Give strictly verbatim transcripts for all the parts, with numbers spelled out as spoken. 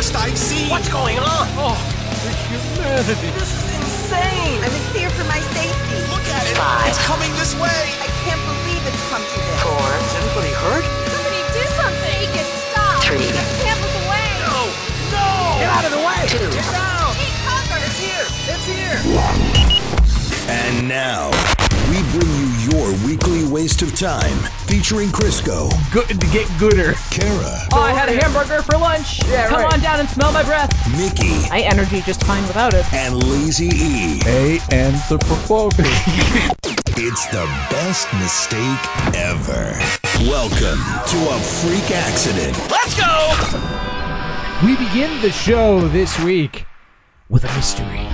worst I've seen. What's going on? Oh, the humanity. This is insane. I'm in fear for my safety. Look at it. Five. It's coming this way. I can't believe it's come to this. Four. Is anybody hurt? Somebody do something. Make it stop. Three. Can't look away. No! No! Get out of the way! Two. Get down! Take cover. It's here! It's here! And now, we bring you your weekly waste of time, featuring Crisco, Good to get gooder. Kara, Oh, I had a hamburger for lunch. Yeah, Come right. on down and smell my breath. Mickey, My energy just fine without it. and Lazy E. A anthropomorphic. It's the best mistake ever. Welcome to a freak accident. Let's go! We begin the show this week with a mystery.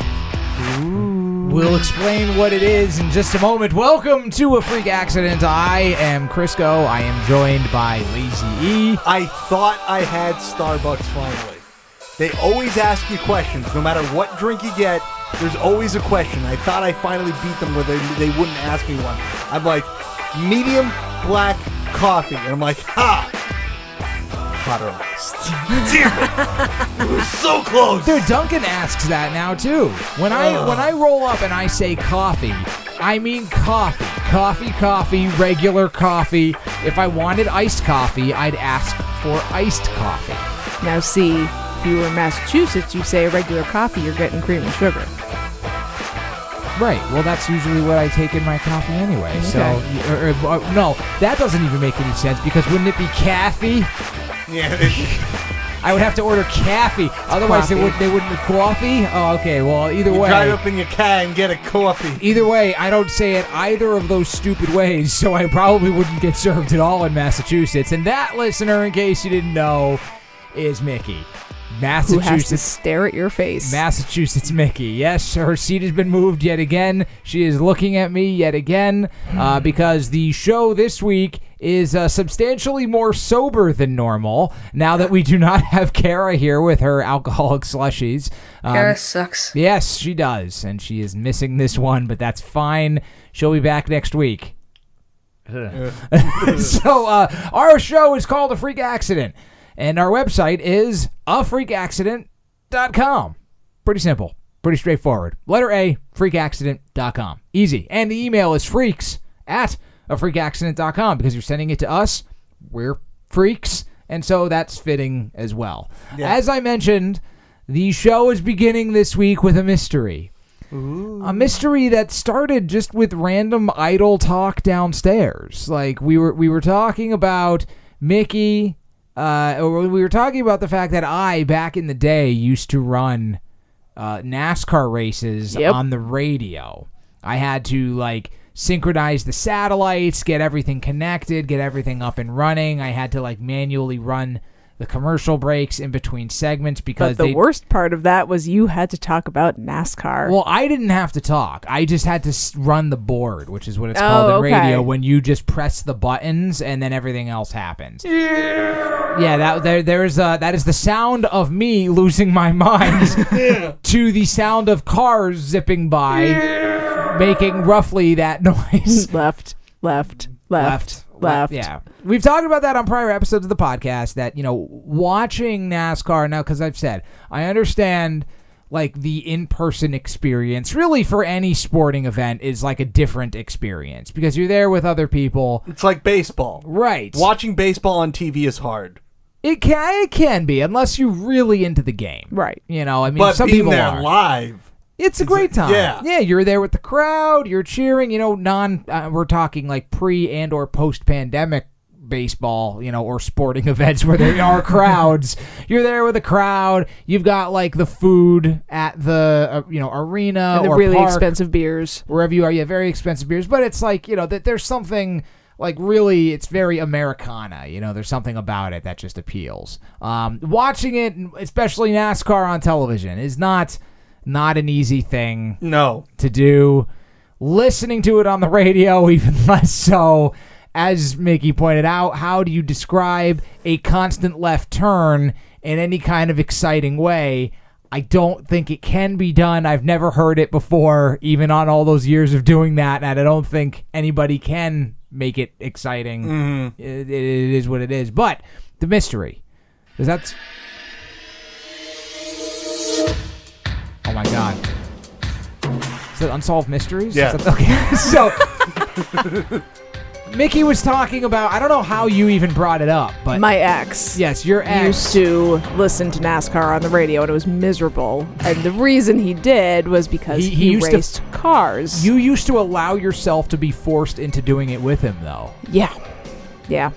We'll explain what it is in just a moment. Welcome to A Freak Accident. I am Crisco. I am joined by Lazy E. I thought I had Starbucks finally. They always ask you questions. No matter what drink you get, there's always a question. I thought I finally beat them where they, they wouldn't ask me one. I'm like, medium black coffee. And I'm like, ha! Butter iced. Damn it! It was so close! Dude, Duncan asks that now too. When I Ugh. when I roll up and I say coffee, I mean coffee. Coffee, coffee, regular coffee. If I wanted iced coffee, I'd ask for iced coffee. Now see, if you were in Massachusetts, you say a regular coffee, you're getting cream and sugar. Right. Well, that's usually what I take in my coffee anyway. Okay. So, or, or, or, no, that doesn't even make any sense because wouldn't it be Caffey? Yeah, I would have to order Caffey. Otherwise, they coffee. would they wouldn't coffee. Oh, okay. Well, either you way, drive up in your car and get a coffee. either way, I don't say it either of those stupid ways, so I probably wouldn't get served at all in Massachusetts. And that, listener, in case you didn't know, is Mickey. Who has to Massachusetts. stare at your face. Massachusetts Mickey. Yes, her seat has been moved yet again. She is looking at me yet again uh, because the show this week is uh, substantially more sober than normal now that we do not have Kara here with her alcoholic slushies. Um, Kara sucks. Yes, she does, and she is missing this one, but that's fine. She'll be back next week. So uh, our show is called A Freak Accident, and our website is a freak accident dot com. Pretty simple, pretty straightforward. Letter A, freak accident dot com. Easy. And the email is freaks at a freak accident dot com because you're sending it to us. We're freaks, and so that's fitting as well. Yeah. As I mentioned, the show is beginning this week with a mystery. Ooh. A mystery that started just with random idle talk downstairs. Like we were we were talking about Mickey, uh, or we were talking about the fact that I, back in the day, used to run uh, NASCAR races Yep. on the radio. I had to like synchronize the satellites, get everything connected, get everything up and running. I had to like manually run the commercial breaks in between segments because But the they worst part of that was you had to talk about NASCAR. Well, I didn't have to talk. I just had to s- run the board, which is what it's Oh, called in okay. radio, when you just press the buttons and then everything else happens. Yeah, yeah. That there, there's uh, that is the sound of me losing my mind to the sound of cars zipping by, making roughly that noise. left, left, left, left. Yeah. We've talked about that on prior episodes of the podcast that, you know, watching NASCAR now, because I've said, I understand, like, the in-person experience, really for any sporting event, is like a different experience because you're there with other people. It's like baseball. Right. Watching baseball on T V is hard. It can, it can be, unless you're really into the game. Right. You know, I mean, But some being people there are. live. It's a It's great a- time. yeah. Yeah, you're there with the crowd, you're cheering, you know, non, uh, we're talking like pre and or post-pandemic baseball, you know, or sporting events where there are crowds. You're there with a crowd. You've got like the food at the, uh, you know, arena And the or really park, expensive beers. wherever you are. Yeah, very expensive beers, but it's like, you know, that there's something like really, it's very Americana. You know, there's something about it that just appeals. Um, watching it, especially NASCAR on television, is not not an easy thing No. to do. Listening to it on the radio, even less so. As Mickey pointed out, how do you describe a constant left turn in any kind of exciting way? I don't think it can be done. I've never heard it before, even on all those years of doing that, and I don't think anybody can make it exciting. Mm-hmm. It, it is what it is. But the mystery, because that's Oh my god. Is it Unsolved Mysteries? Yeah. Is that- okay. So Mickey was talking about, I don't know how you even brought it up, but My ex yes, your ex. used to listen to NASCAR on the radio, and it was miserable. And the reason he did was because He- he, he used to- raced cars. You used to allow yourself to be forced into doing it with him, though. yeah. Yeah.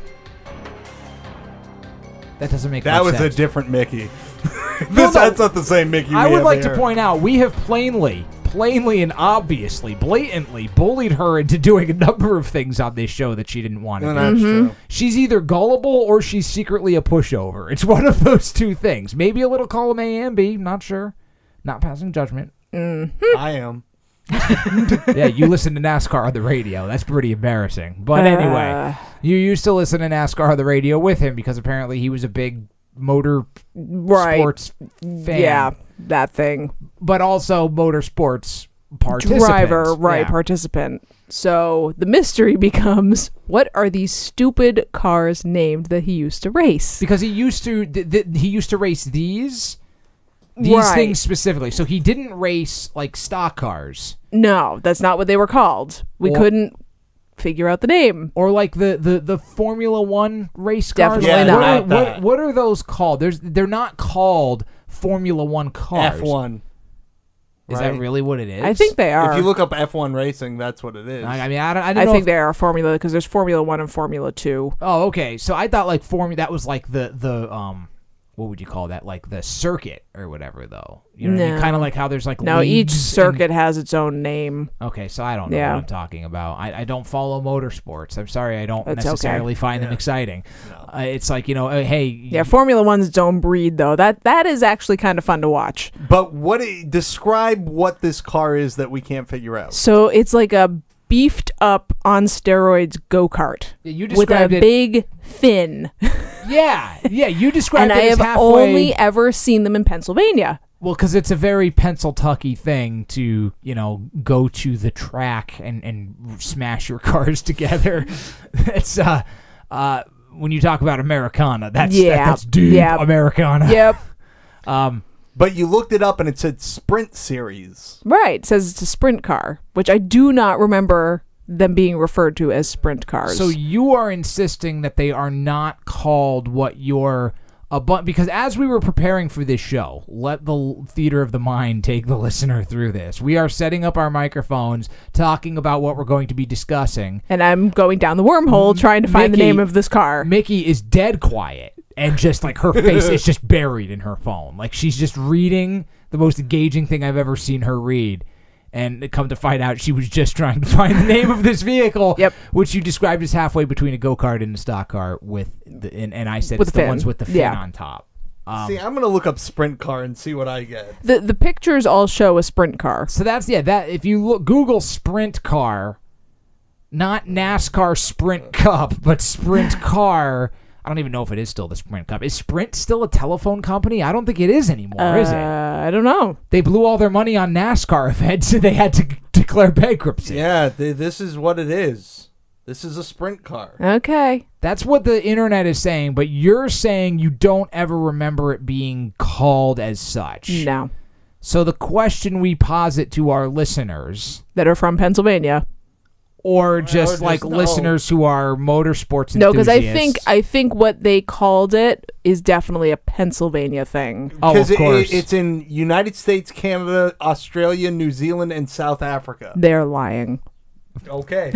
That doesn't make That much was sense. a different Mickey. No, this, no. That's not the same Mickey we I would have like to here. point out, we have plainly, plainly and obviously, blatantly bullied her into doing a number of things on this show that she didn't want to No, do. that's true. She's either gullible or she's secretly a pushover. It's one of those two things. Maybe a little column A and B, not sure. Not passing judgment. I am. Yeah, you listen to NASCAR on the radio. That's pretty embarrassing. But Uh. anyway, you used to listen to NASCAR on the radio with him because apparently he was a big motor Right. sports fan. Yeah. That thing. But also motorsports participant. Driver, right, Yeah. participant. So the mystery becomes, what are these stupid cars named that he used to race? Because he used to th- th- he used to race these these Right. things specifically. So he didn't race like stock cars No, that's not what they were called. We Or- couldn't figure out the name. or like the, the, the Formula One race cars. Definitely Like, not. what, are, Not what, that. what are those called? There's they're not called Formula One cars. F one. Is right? that really what it is? I think they are. If you look up F one racing, that's what it is. I, I mean, I don't. I, don't I know think if- they are Formula, because there's Formula One and Formula Two. Oh, okay. So I thought like Formula that was like the the um. What would you call that? Like the circuit or whatever, though. You know what I mean? No. Kind of like how there's like No, each leagues and- circuit has its own name. Okay, so I don't know Yeah. what I'm talking about. I, I don't follow motorsports. I'm sorry, I don't That's okay. necessarily find them exciting. Uh, it's like, you know, uh, hey, Yeah, Formula One's its own breed, though. That that is actually kind of fun to watch. But what? i- Describe what this car is that we can't figure out. So it's like a beefed up on steroids go kart Yeah, you with a described it- big fin, yeah, yeah, you described and I it as have halfway. only ever seen them in Pennsylvania. Well, because it's a very Pennsyltucky thing to, you know, go to the track and, and smash your cars together. It's uh, uh, when you talk about Americana, that's Yeah, that, that's deep yeah. Americana. Yep, Um, But you looked it up and it said Sprint Series. right. It says it's a sprint car, which I do not remember them being referred to as sprint cars. So you are insisting that they are not called what you're a bu- because as we were preparing for this show, let the theater of the mind take the listener through this. We are setting up our microphones, talking about what we're going to be discussing. and I'm going down the wormhole trying to find Mickey- the name of this car. Mickey is dead quiet and just like her face is just buried in her phone. Like she's just reading the most engaging thing I've ever seen her read. And come to find out, she was just trying to find the name of this vehicle, Yep. which you described as halfway between a go-kart and a stock car with the, and, and I said With it's the the fin. ones with the fin Yeah. on top. Um, See, I'm gonna look up Sprint Car and see what I get. The the pictures all show a sprint car. so that's yeah. That if you look Google Sprint Car, not NASCAR Sprint Cup, but Sprint Car. I don't even know if it is still the Sprint Cup. Is Sprint still a telephone company? I don't think it is anymore, is it? Uh, I don't know. They blew all their money on NASCAR events, so they had to g- declare bankruptcy. Yeah, th- this is what it is. This is a Sprint Car. Okay. That's what the internet is saying, but you're saying you don't ever remember it being called as such. No. So the question we posit to our listeners, That are from Pennsylvania. or just just like no. listeners who are motorsports enthusiasts. No, because I think I think what they called it is definitely a Pennsylvania thing. Oh, of Because it- course. it's in United States, Canada, Australia, New Zealand, and South Africa. They're lying. Okay.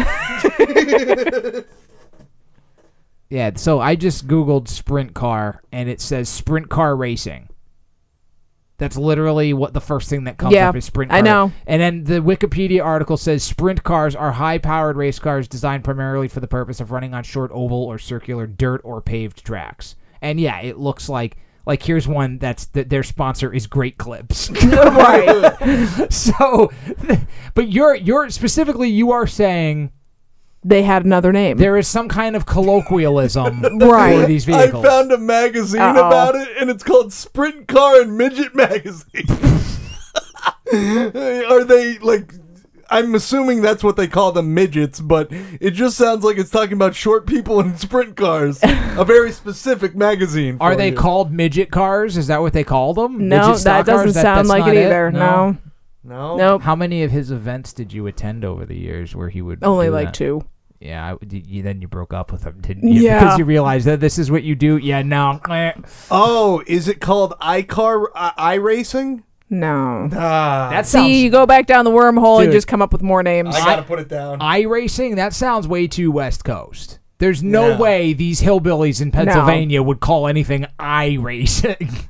Yeah, so I just Googled Sprint Car, and it says Sprint Car Racing. That's literally what the first thing that comes Yeah, up is Sprint Car. I know. And then the Wikipedia article says Sprint cars are high-powered race cars designed primarily for the purpose of running on short oval or circular dirt or paved tracks. And yeah, it looks like like here's one that's that their sponsor is Great Clips. Right. So, but you're you're specifically you are saying They had another name. there is some kind of colloquialism Right. for these I vehicles. found a magazine Uh-oh. about it, and it's called Sprint Car and Midget Magazine. Are they like? I'm assuming that's what they call them, midgets, but it just sounds like it's talking about short people in sprint cars. A very specific magazine. Are for they you. called midget cars? Is that what they call them? No, Midget stock that doesn't cars? That- sound that's like not it either. No. No? Nope. How many of his events did you attend over the years where he would Only do like that? two. Yeah, I, did you, then you broke up with him, didn't you? Yeah. Because you realized that this is what you do? Yeah, no. Oh, is it called iCar uh, iRacing? No. Ah, That sounds... See, you go back down the wormhole Dude. and just come up with more names. I gotta put it down. iRacing? That sounds way too West Coast. There's no Yeah. way these hillbillies in Pennsylvania would call anything iRacing.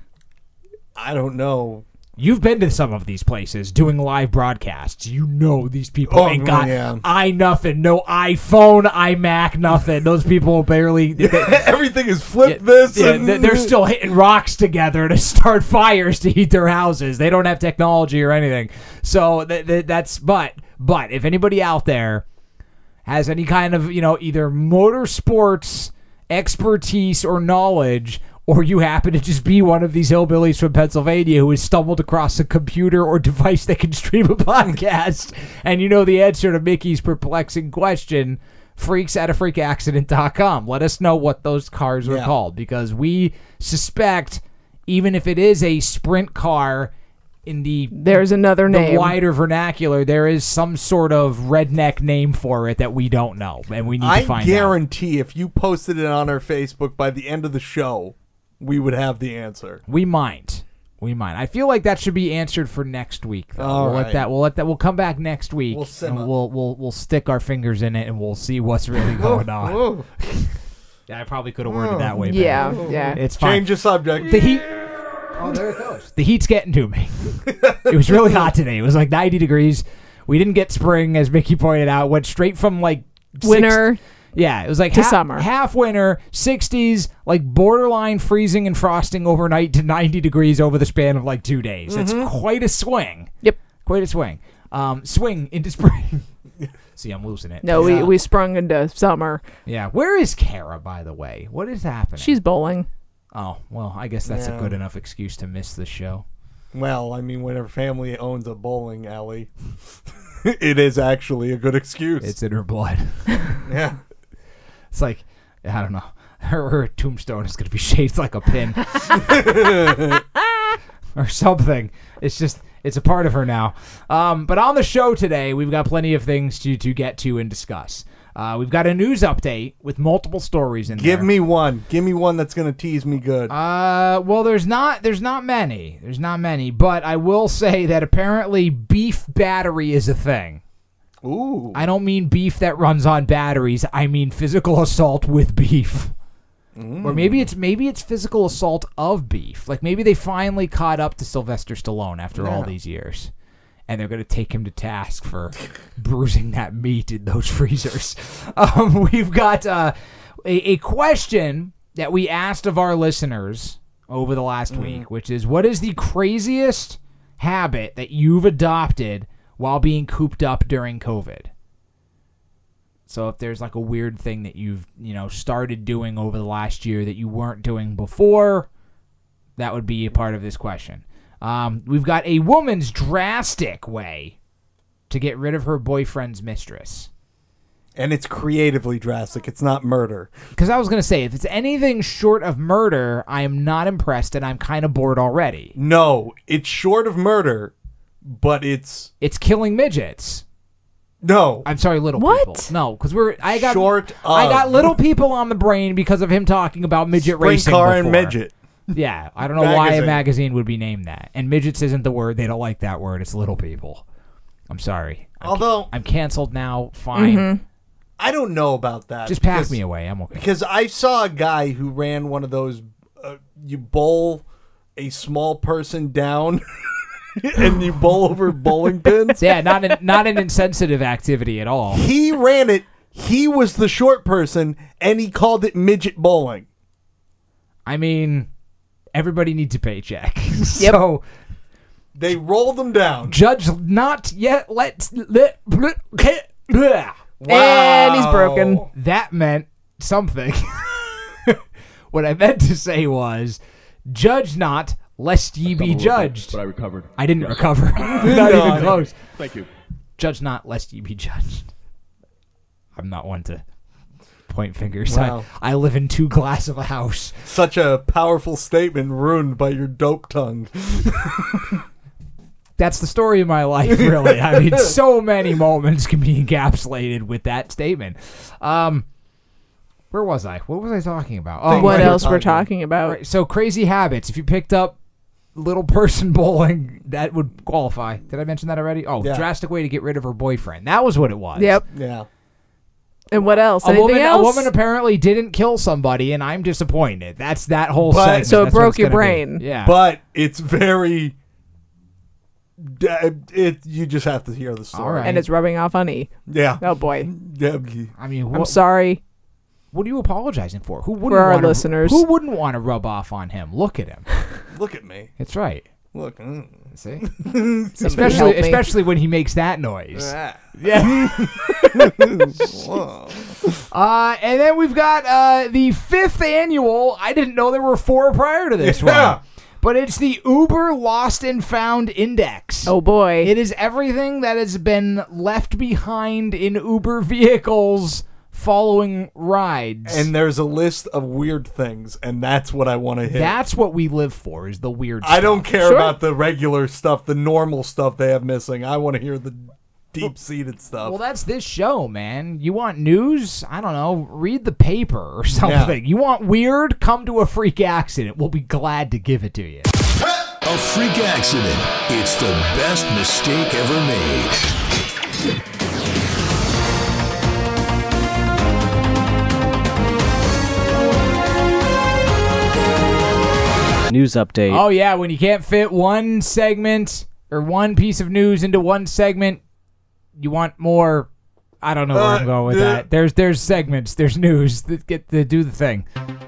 I don't know. You've been to some of these places doing live broadcasts. You know these people Oh, ain't got yeah. i nothing, no iPhone, iMac, nothing. Those people barely. They, Everything is flip yeah, this. yeah, and they- they're still hitting rocks together to start fires to heat their houses. They don't have technology or anything. So th- th- that's but but if anybody out there has any kind of, you know, either motorsports expertise or knowledge, or you happen to just be one of these hillbillies from Pennsylvania who has stumbled across a computer or device that can stream a podcast, and you know the answer to Mickey's perplexing question, freaks at a freak accident dot com. Let us know what those cars are Yeah. called, because we suspect, even if it is a sprint car in the There's another the name. wider vernacular, there is some sort of redneck name for it that we don't know, and we need I to find out. guarantee if you posted it on our Facebook by the end of the show, we would have the answer. We might. We might. I feel like that should be answered for next week, though. All we'll right. let that we'll let that we'll come back next week. We'll simmer. and we'll we'll we'll stick our fingers in it and we'll see what's really going on. Whoa. Yeah, I probably could have worded that way better. Yeah, yeah. It's fine. Change the subject. The heat Oh, there it goes. The heat's getting to me. It was really hot today. It was like ninety degrees. We didn't get spring, as Mickey pointed out. Went straight from like six- Winter. Yeah, it was like to half, summer. half winter, sixties, like borderline freezing and frosting overnight to ninety degrees over the span of like two days. It's quite a swing. Yep. Quite a swing. Um, swing into spring. See, I'm losing it. No, Yeah. we, we sprung into summer. Yeah. Where is Kara, by the way? What is happening? She's bowling. Oh, well, I guess that's Yeah. a good enough excuse to miss the show. Well, I mean, when her family owns a bowling alley, it is actually a good excuse. It's in her blood. yeah. It's like, I don't know. Her, her tombstone is going to be shaped like a pin. Or something. It's just, it's a part of her now. Um, but on the show today, we've got plenty of things to, to get to and discuss. Uh, we've got a news update with multiple stories in there. Give me one. Give me one that's going to tease me good. Uh, well, there's not, there's not many. There's not many. But I will say that apparently beef battery is a thing. Ooh. I don't mean beef that runs on batteries. I mean physical assault with beef. Or maybe it's maybe it's physical assault of beef. Like maybe they finally caught up to Sylvester Stallone after all Yeah. these years. And they're going to take him to task for bruising that meat in those freezers. Um, we've got uh, a, a question that we asked of our listeners over the last week, which is, what is the craziest habit that you've adopted while being cooped up during COVID? So if there's like a weird thing that you've, you know, started doing over the last year that you weren't doing before, that would be a part of this question. Um, we've got a woman's drastic way to get rid of her boyfriend's mistress. And it's creatively drastic. It's not murder. Because I was going to say, if it's anything short of murder, I am not impressed and I'm kind of bored already. No, it's short of murder, but it's It's killing midgets. no. I'm sorry, little What? people. No, because we're I got Short I of. got little people on the brain because of him talking about midget Sprint racing car and before. midget. Yeah, I don't know why a Magazine. magazine would be named that. And midgets isn't the word. They don't like that word. It's little people. I'm sorry. I'm, Although I'm canceled now. Fine. I don't know about that. Just pass because- me away. I'm okay. Because I saw a guy who ran one of those. Uh, you bowl a small person down, and you bowl over bowling pins. So yeah, not an, not an insensitive activity at all. He ran it. He was the short person, and he called it midget bowling. I mean, everybody needs a paycheck. So They rolled him down. judge not yet. Let let. And he's broken. That meant something. What I meant to say was, judge not, lest ye be judged. But I recovered. I didn't recover. Not even close. Thank you. Judge not, lest ye be judged. I'm not one to point fingers. Wow. I, I live in two glass of a house. Such a powerful statement ruined by your dope tongue. That's the story of my life, really. I mean, so many moments can be encapsulated with that statement. Um, where was I? What was I talking about? Oh, what right. else we're talking about? Right. So, crazy habits. If you picked up little person bowling, that would qualify. Did I mention that already? Oh, Yeah. drastic way to get rid of her boyfriend. That was what it was. Yep. Yeah. And what else? A Anything woman, else? a woman apparently didn't kill somebody, and I'm disappointed. That's that whole But- segment. So it That's what broke it's your gonna brain. be. Yeah. But it's very. It. You just have to hear the story. All right. And it's rubbing off on E. Yeah. Oh boy. Yeah. I mean, I'm what, sorry. what are you apologizing for? Who wouldn't For our wanna, listeners. Who wouldn't want to rub off on him? Look at him. Look at me. It's right. Look. mm. See? Somebody especially help me. especially when he makes that noise. Ah. Yeah. Whoa. Uh, and then we've got uh, the fifth annual. I didn't know there were four prior to this Yeah. one. But it's the Uber Lost and Found Index. Oh boy. It is everything that has been left behind in Uber vehicles following rides. And there's a list of weird things, and that's what I want to hit. that's what we live for, is the weird stuff. I don't care Sure. about the regular stuff, the normal stuff they have missing. I want to hear the deep-seated stuff. Well, that's this show, man. You want news? I don't know. Read the paper or something. You want weird? Come to a freak accident. We'll be glad to give it to you. A freak accident. It's the best mistake ever made. News update. Oh, yeah, when you can't fit one segment or one piece of news into one segment, you want more. I don't know where I'm Uh, going with uh, that. There's there's segments, there's news that get to do the thing.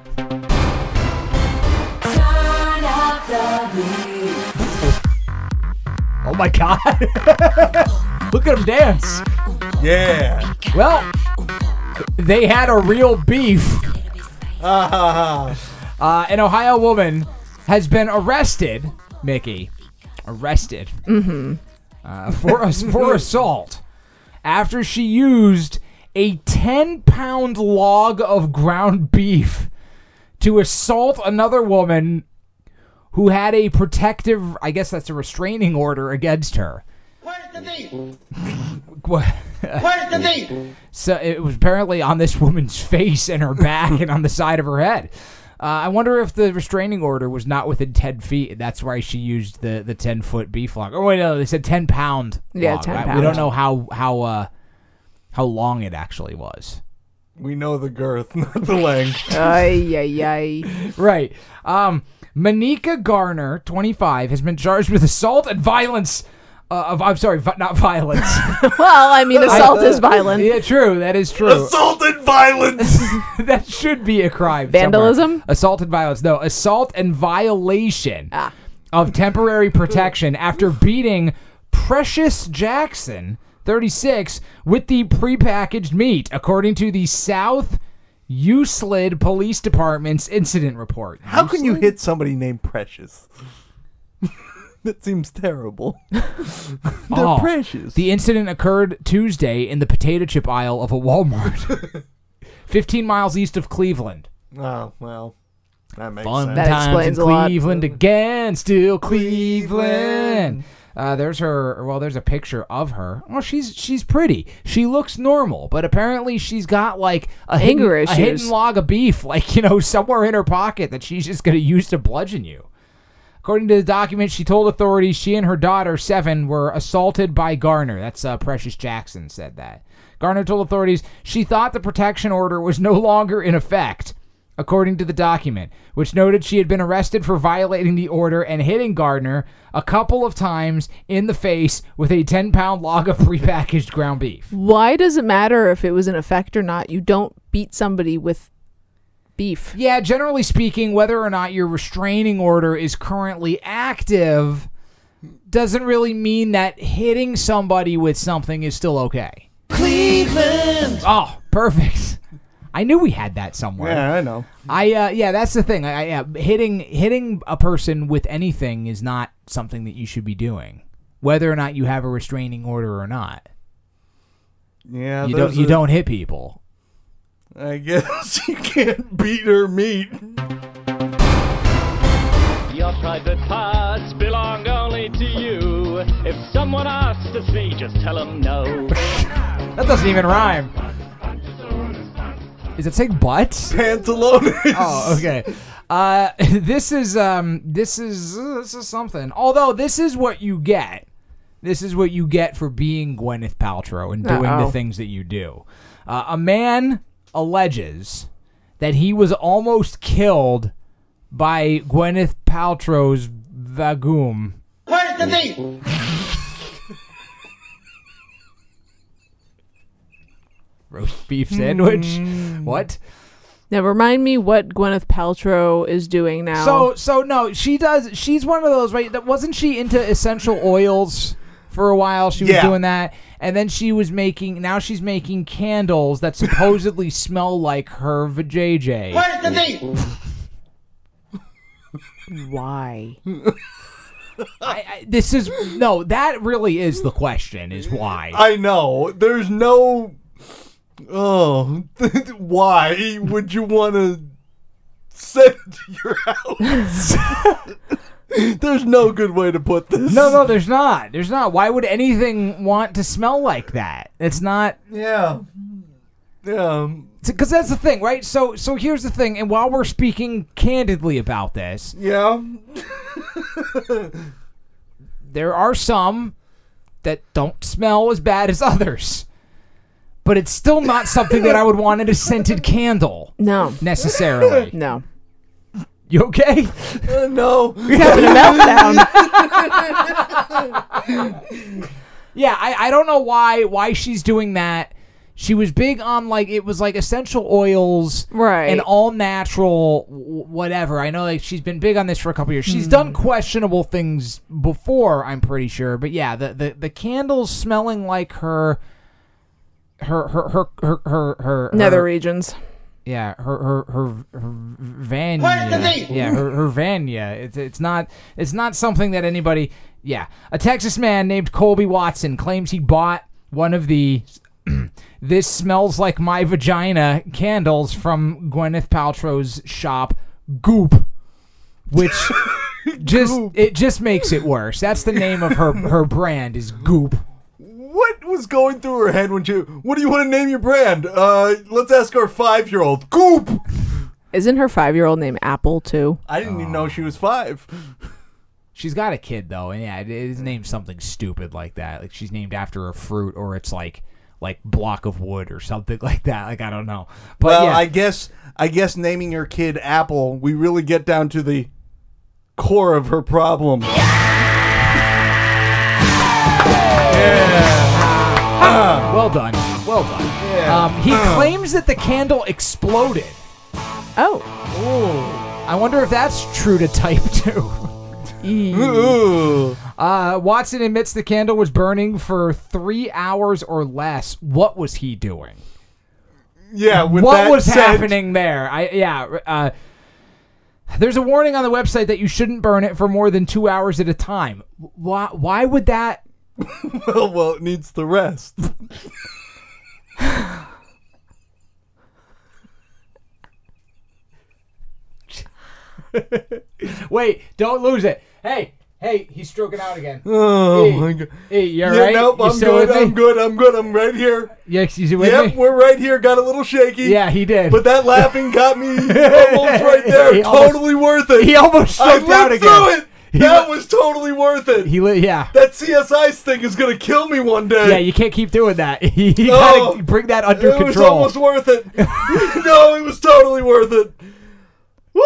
Oh my God! Look at him dance. Yeah. Well, they had a real beef. Ah, Uh, an Ohio woman has been arrested, Mickey, arrested Mm-hmm. uh, for a, for assault after she used a ten pound log of ground beef to assault another woman who had a protective, I guess that's a restraining order against her. Where's the beef? What? Where's the beef? So it was apparently on this woman's face and her back and on the side of her head. Uh, I wonder if the restraining order was not within ten feet. That's why she used the, the ten foot beef log. Oh wait, no, they said ten pound. Yeah, log. ten I- We pound. don't know how how uh, how long it actually was. we know the girth, not the length. Ay, ay, ay. Right. Um, Manika Garner, twenty-five, has been charged with assault and violence. Uh, of, I'm sorry, vi- not violence. Well, I mean, assault is violent. Yeah, true. That is true. Assault and violence. That should be a crime. Vandalism? somewhere. Assault and violence. No, assault and violation Ah. of temporary protection after beating Precious Jackson, thirty-six, with the prepackaged meat, according to the South Euclid Police Department's incident report. How can you hit somebody named Precious? That seems terrible. They're Oh, precious. The incident occurred Tuesday in the potato chip aisle of a Walmart, fifteen miles east of Cleveland. Oh, well, that makes Fun sense. That times explains in a lot. Cleveland again, still Cleveland. Uh, there's her. Well, there's a picture of her. Well, she's she's pretty. She looks normal, but apparently she's got like a Anger hidden, a issues. hidden log of beef, like you know, somewhere in her pocket that she's just gonna use to bludgeon you. According to the document, she told authorities she and her daughter, seven, were assaulted by Garner. That's uh, Precious Jackson said that. Garner told authorities she thought the protection order was no longer in effect, according to the document, which noted she had been arrested for violating the order and hitting Gardner a couple of times in the face with a ten pound log of prepackaged ground beef. Why does it matter if it was in effect or not? You don't beat somebody with beef. Yeah, generally speaking, whether or not your restraining order is currently active doesn't really mean that hitting somebody with something is still okay. Cleveland! Oh, perfect. I knew we had that somewhere. Yeah, I know. I uh, yeah, that's the thing. I, I yeah, hitting hitting a person with anything is not something that you should be doing, whether or not you have a restraining order or not. Yeah, You don't there's you a- don't hit people. I guess you can't beat her meat. Your private parts belong only to you. If someone asks to see, just tell them no. That doesn't even rhyme. Is it saying butt? Pantalones. Oh, okay. Uh, this is um, this is uh, this is something. Although this is what you get. This is what you get for being Gwyneth Paltrow and doing Uh-oh. the things that you do. Uh, a man alleges that he was almost killed by Gwyneth Paltrow's vagum. Where's the beef? Roast beef sandwich. Mm. What? Now remind me what Gwyneth Paltrow is doing now. So so no, she does. She's one of those, right? That wasn't she into essential oils for a while? She was Yeah. doing that, and then she was making. Now she's making candles that supposedly smell like her vajayjay. Where's the beef? why? I, I, this is no. That really is the question. Is why? I know. There's no. Oh, why would you want to send it to your house? There's no good way to put this. no, no. There's not. There's not. Why would anything want to smell like that? It's not. Yeah. Yeah. Because that's the thing, right? So, so here's the thing. And while we're speaking candidly about this, Yeah. there are some that don't smell as bad as others. But it's still not something that I would want in a scented candle, No. necessarily. No. You okay? Uh, no. He's having a meltdown. Yeah, I, I don't know why why she's doing that. She was big on, like, it was like essential oils Right. and all natural w- whatever. I know like she's been big on this for a couple years. She's done questionable things before, I'm pretty sure. But yeah, the, the, the candles smelling like her her her her her her, her Nether her- regions. Yeah, her her her, her Vanya. Where's the beef? Yeah, her her Vanya. It's it's not it's not something that anybody. Yeah, a Texas man named Colby Watson claims he bought one of the "This smells like my vagina" candles from Gwyneth Paltrow's shop, Goop, which just it just makes it worse. That's the name of her her brand is Goop. What was going through her head when she... What do you want to name your brand? Uh, let's ask our five-year-old. Goop! Isn't her five-year-old named Apple, too? I didn't even know she was five. She's got a kid though, and yeah, it is named something stupid like that. Like she's named after a fruit, or it's like like block of wood or something like that. Like I don't know. But Well, yeah, I guess I guess naming your kid Apple, we really get down to the core of her problem. well done, well done. Yeah. Um, he claims that the candle exploded. Oh. I wonder if that's true to type too. Ooh. Uh, Watson admits the candle was burning for three hours or less. What was he doing? Yeah, with what that was said- happening there? I yeah. Uh, there's a warning on the website that you shouldn't burn it for more than two hours at a time. Why? Why would that? well, well, it needs the rest. Wait! Don't lose it. Hey, hey! He's stroking out again. Oh Hey. my god. Hey, you all Yeah, right? nope, You I'm still good. with me? I'm good. I'm good. I'm right here. Yes, you with Yep, me? we're right here. Got a little shaky. Yeah, he did. But that laughing got me almost right there. He almost- totally worth it. he almost I stroked out lived again. through it. He that li- was totally worth it. He li- yeah. That C S I thing is gonna kill me one day. Yeah, you can't keep doing that. You Oh, gotta bring that under it was control. almost worth it. No, it was totally worth it. Woo!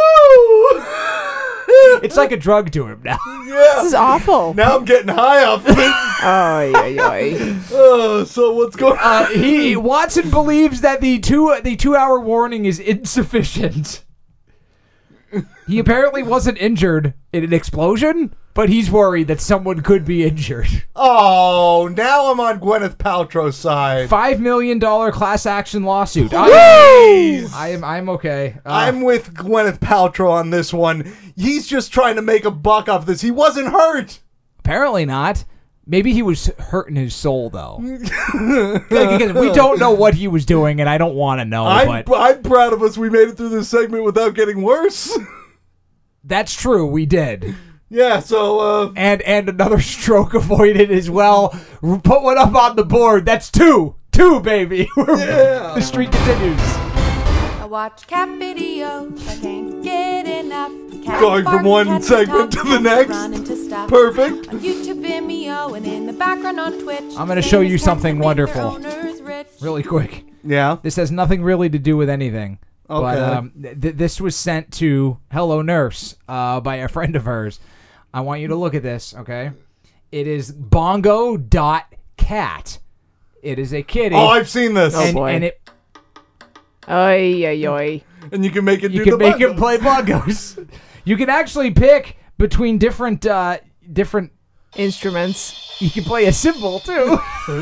It's like a drug to him now. Yeah. This is awful. Now I'm getting high off of it. Oy, oy, oy. Oh, so what's going on? Uh, he Watson believes that the two the two hour warning is insufficient. He apparently wasn't injured in an explosion, but he's worried that someone could be injured. Oh, now I'm on Gwyneth Paltrow's side. Five million dollar class action lawsuit. Please. I am I'm okay. Uh, I'm with Gwyneth Paltrow on this one. He's just trying to make a buck off this. He wasn't hurt. apparently not. Maybe he was hurting his soul, though. Because we don't know what he was doing, and I don't want to know. I'm, but I'm proud of us. We made it through this segment without getting worse. That's true. We did. Yeah, so... Uh, and and another stroke avoided as well. Put one up on the board. That's two. Two, baby. Yeah. The streak continues. I watch cat videos. I can't get enough. Cat Going from bark, one cat segment talk, to the cat next. run into stuff. Perfect. On YouTube, Vimeo, and in the background on Twitch. I'm going to show you Famous cats something that make their wonderful. owners rich. Really quick. Yeah. This has nothing really to do with anything. Okay. But um, th- this was sent to Hello Nurse uh, by a friend of hers. I want you to look at this, okay? It is bongo dot cat. It is a kitty. Oh, I've seen this. And, Oh, boy. and it Oy, oy, oy. And you can make it do you can the make bongos. it play bongos. You can actually pick between different uh, different Instruments. You can play a cymbal too.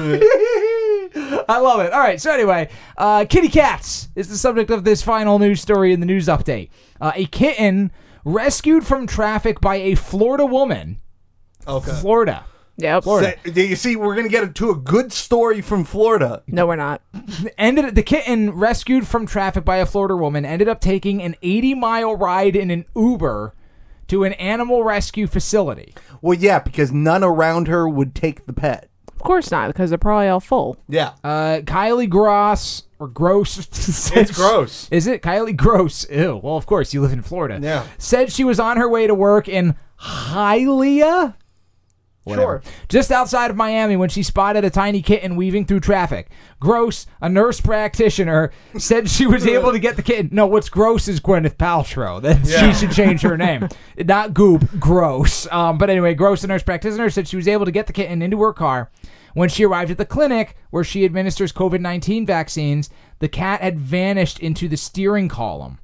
I love it. All right, so anyway, uh, kitty cats is the subject of this final news story in the news update. Uh, a kitten rescued from traffic by a Florida woman. Okay. Florida. Yep. Florida. So, you see, we're going to get to a good story from Florida. No, we're not. Ended the kitten rescued from traffic by a Florida woman ended up taking an eighty mile ride in an Uber to an animal rescue facility. Well, yeah, because none around her would take the pet. Of course not, because they're probably all full. Yeah. Uh, Kylie Gross or Gross. It's gross. Is it Kylie Gross? Ew. Well, of course, you live in Florida. Yeah. Said she was on her way to work in Hialeah. Whatever. Sure. Just outside of Miami when she spotted a tiny kitten weaving through traffic. Gross, a nurse practitioner, said she was able to get the kitten. No, what's gross is Gwyneth Paltrow. That Yeah. She should change her name. Not Goop, Gross. Um, but anyway, Gross, a nurse practitioner, said she was able to get the kitten into her car. When she arrived at the clinic where she administers covid nineteen vaccines, the cat had vanished into the steering column.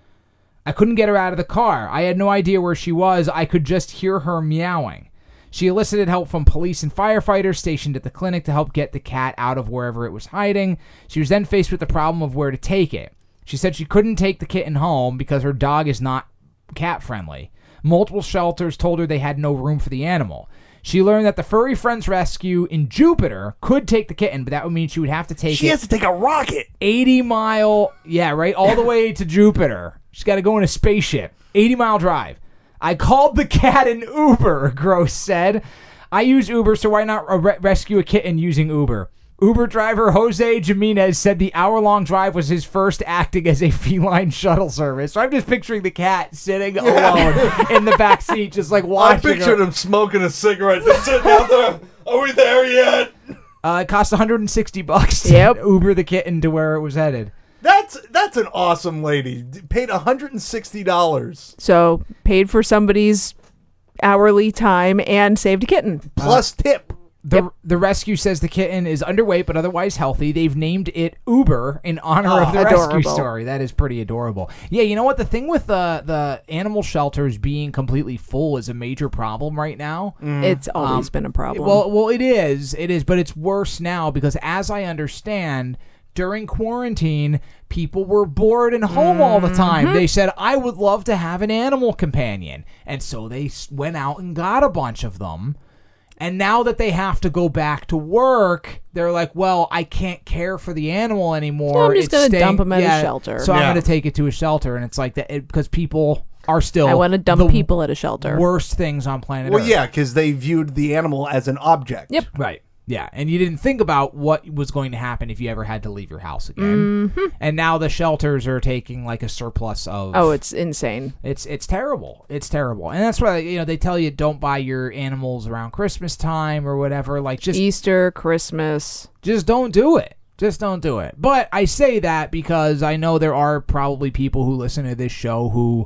I couldn't get her out of the car. I had no idea where she was. I could just hear her meowing. She elicited help from police and firefighters stationed at the clinic to help get the cat out of wherever it was hiding. She was then faced with the problem of where to take it. She said she couldn't take the kitten home because her dog is not cat-friendly. Multiple shelters told her they had no room for the animal. She learned that the Furry Friends Rescue in Jupiter could take the kitten, but that would mean she would have to take She it has to take a rocket. eighty mile, yeah, right, all the way to Jupiter. She's got to go in a spaceship. eighty mile drive. I called the cat an Uber, Gross said. I use Uber, so why not re- rescue a kitten using Uber? Uber driver Jose Jimenez said the hour-long drive was his first acting as a feline shuttle service. So I'm just picturing the cat sitting alone in the back seat, just like I watching pictured her. him smoking a cigarette, just sitting out there. Are we there yet? Uh, it cost one hundred sixty bucks to Yep. Uber the kitten to where it was headed. That's that's an awesome lady. Paid one hundred sixty dollars. So, paid for somebody's hourly time and saved a kitten. Plus tip. The Yep. the rescue says the kitten is underweight but otherwise healthy. They've named it Uber in honor Oh, of the rescue adorable. story. That is pretty adorable. Yeah, you know what? The thing with the the animal shelters being completely full is a major problem right now. It's always Um, been a problem. Well, well, it is. It is, but it's worse now because, as I understand, during quarantine, people were bored and home all the time. They said, I would love to have an animal companion. And so they s- went out and got a bunch of them. And now that they have to go back to work, they're like, well, I can't care for the animal anymore. I'm just It's gonna staying- dump 'em at a yeah, shelter. So I'm Yeah. going to take it to a shelter. And it's like that it, because people are still I want to dump the people at a shelter. worst things on planet Well, Earth. yeah, because they viewed the animal as an object. Yep. Right. Yeah, and you didn't think about what was going to happen if you ever had to leave your house again. Mm-hmm. And now the shelters are taking like a surplus of. Oh, it's insane. it's it's terrible. It's terrible, and that's why you know they tell you don't buy your animals around Christmas time or whatever. Like just Easter, Christmas. just don't do it. Just don't do it. But I say that because I know there are probably people who listen to this show who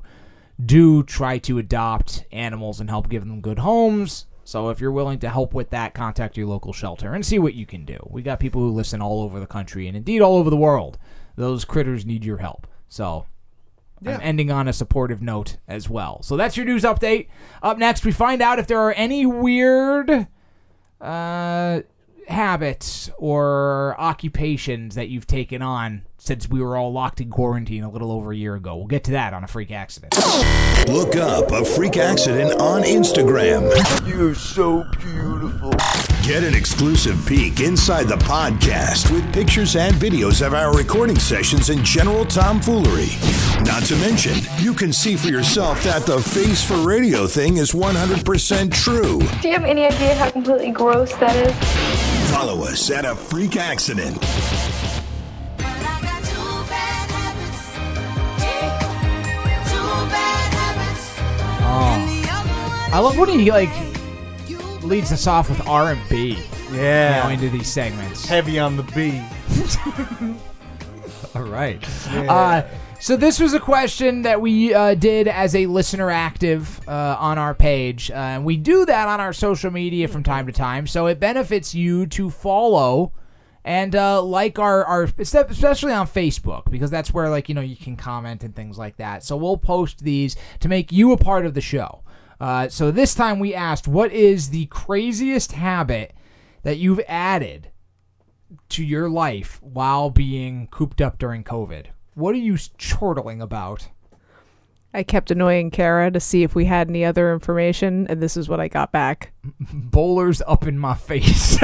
do try to adopt animals and help give them good homes. So if you're willing to help with that, contact your local shelter and see what you can do. We got people who listen all over the country and indeed all over the world. Those critters need your help. So Yeah. I'm ending on a supportive note as well. So that's your news update. Up next, we find out if there are any weird uh, habits or occupations that you've taken on since we were all locked in quarantine a little over a year ago? We'll get to that on A Freak Accident. Look up A Freak Accident on Instagram. You're so beautiful. Get an exclusive peek inside the podcast with pictures and videos of our recording sessions and general tomfoolery. Not to mention, you can see for yourself that the face for radio thing is one hundred percent true. Do you have any idea how completely gross that is? Follow us at A Freak Accident. Oh. I love when he, like, leads us off with R and B. Yeah. You know, into these segments. Heavy on the B. All right. Yeah. Uh, so this was a question that we uh, did as a listener active uh, on our page. Uh, and we do that on our social media from time to time. So it benefits you to follow and uh, like our, our, especially on Facebook, because that's where, like, you know, you can comment and things like that. So we'll post these to make you a part of the show. Uh, so this time we asked, what is the craziest habit that you've added to your life while being cooped up during COVID? What are you chortling about? I kept annoying Kara to see if we had any other information, and this is what I got back. Bowlers up in my face.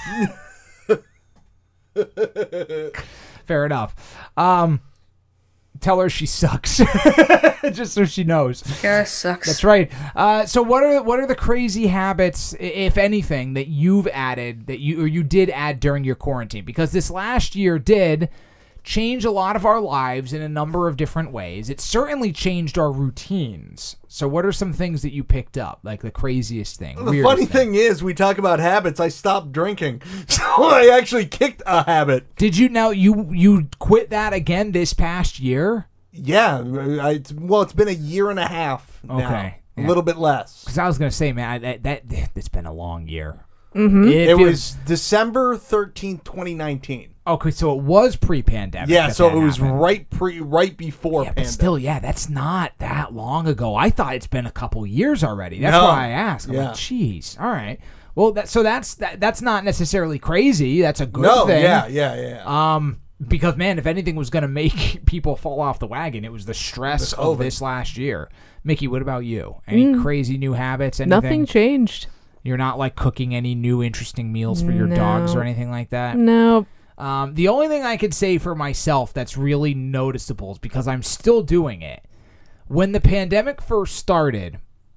Fair enough. Um, tell her she sucks, just so she knows. Kara sucks. That's right. Uh, so what are what are the crazy habits, if anything, that you've added that you or you did add during your quarantine? Because this last year did change a lot of our lives in a number of different ways. It certainly changed our routines. So what are some things that you picked up, like the craziest thing? The funny thing. thing is, we talk about habits. I stopped drinking, so I actually kicked a habit. Did you now you you quit that again this past year? Yeah, I, it's, well, it's been a year and a half now. Okay, yeah. A little bit less. Because I was gonna say, man, that that it's been a long year. Mm-hmm. It, it was December thirteenth, twenty nineteen. Okay, so it was pre-pandemic. Yeah, so that it was happened. right pre, right before yeah, pandemic. But still, yeah, that's not that long ago. I thought it's been a couple years already. That's No. why I asked. I'm Yeah. like, jeez, all right. Well, that so that's that, that's not necessarily crazy. That's a good no, thing. yeah, yeah, yeah. Um, because man, if anything was going to make people fall off the wagon, it was the stress The of COVID. this last year. Mickey, what about you? Any Mm. crazy new habits? Anything? Nothing changed. You're not like cooking any new interesting meals for your No. dogs or anything like that? No. Um, the only thing I could say for myself that's really noticeable is because I'm still doing it. When the pandemic first started,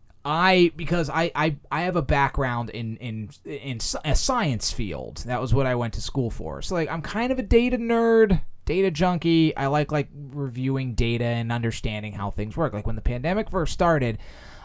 I because I, I, I have a background in in in a science field. That was what I went to school for. So like I'm kind of a data nerd, data junkie. I like like reviewing data and understanding how things work. Like when the pandemic first started,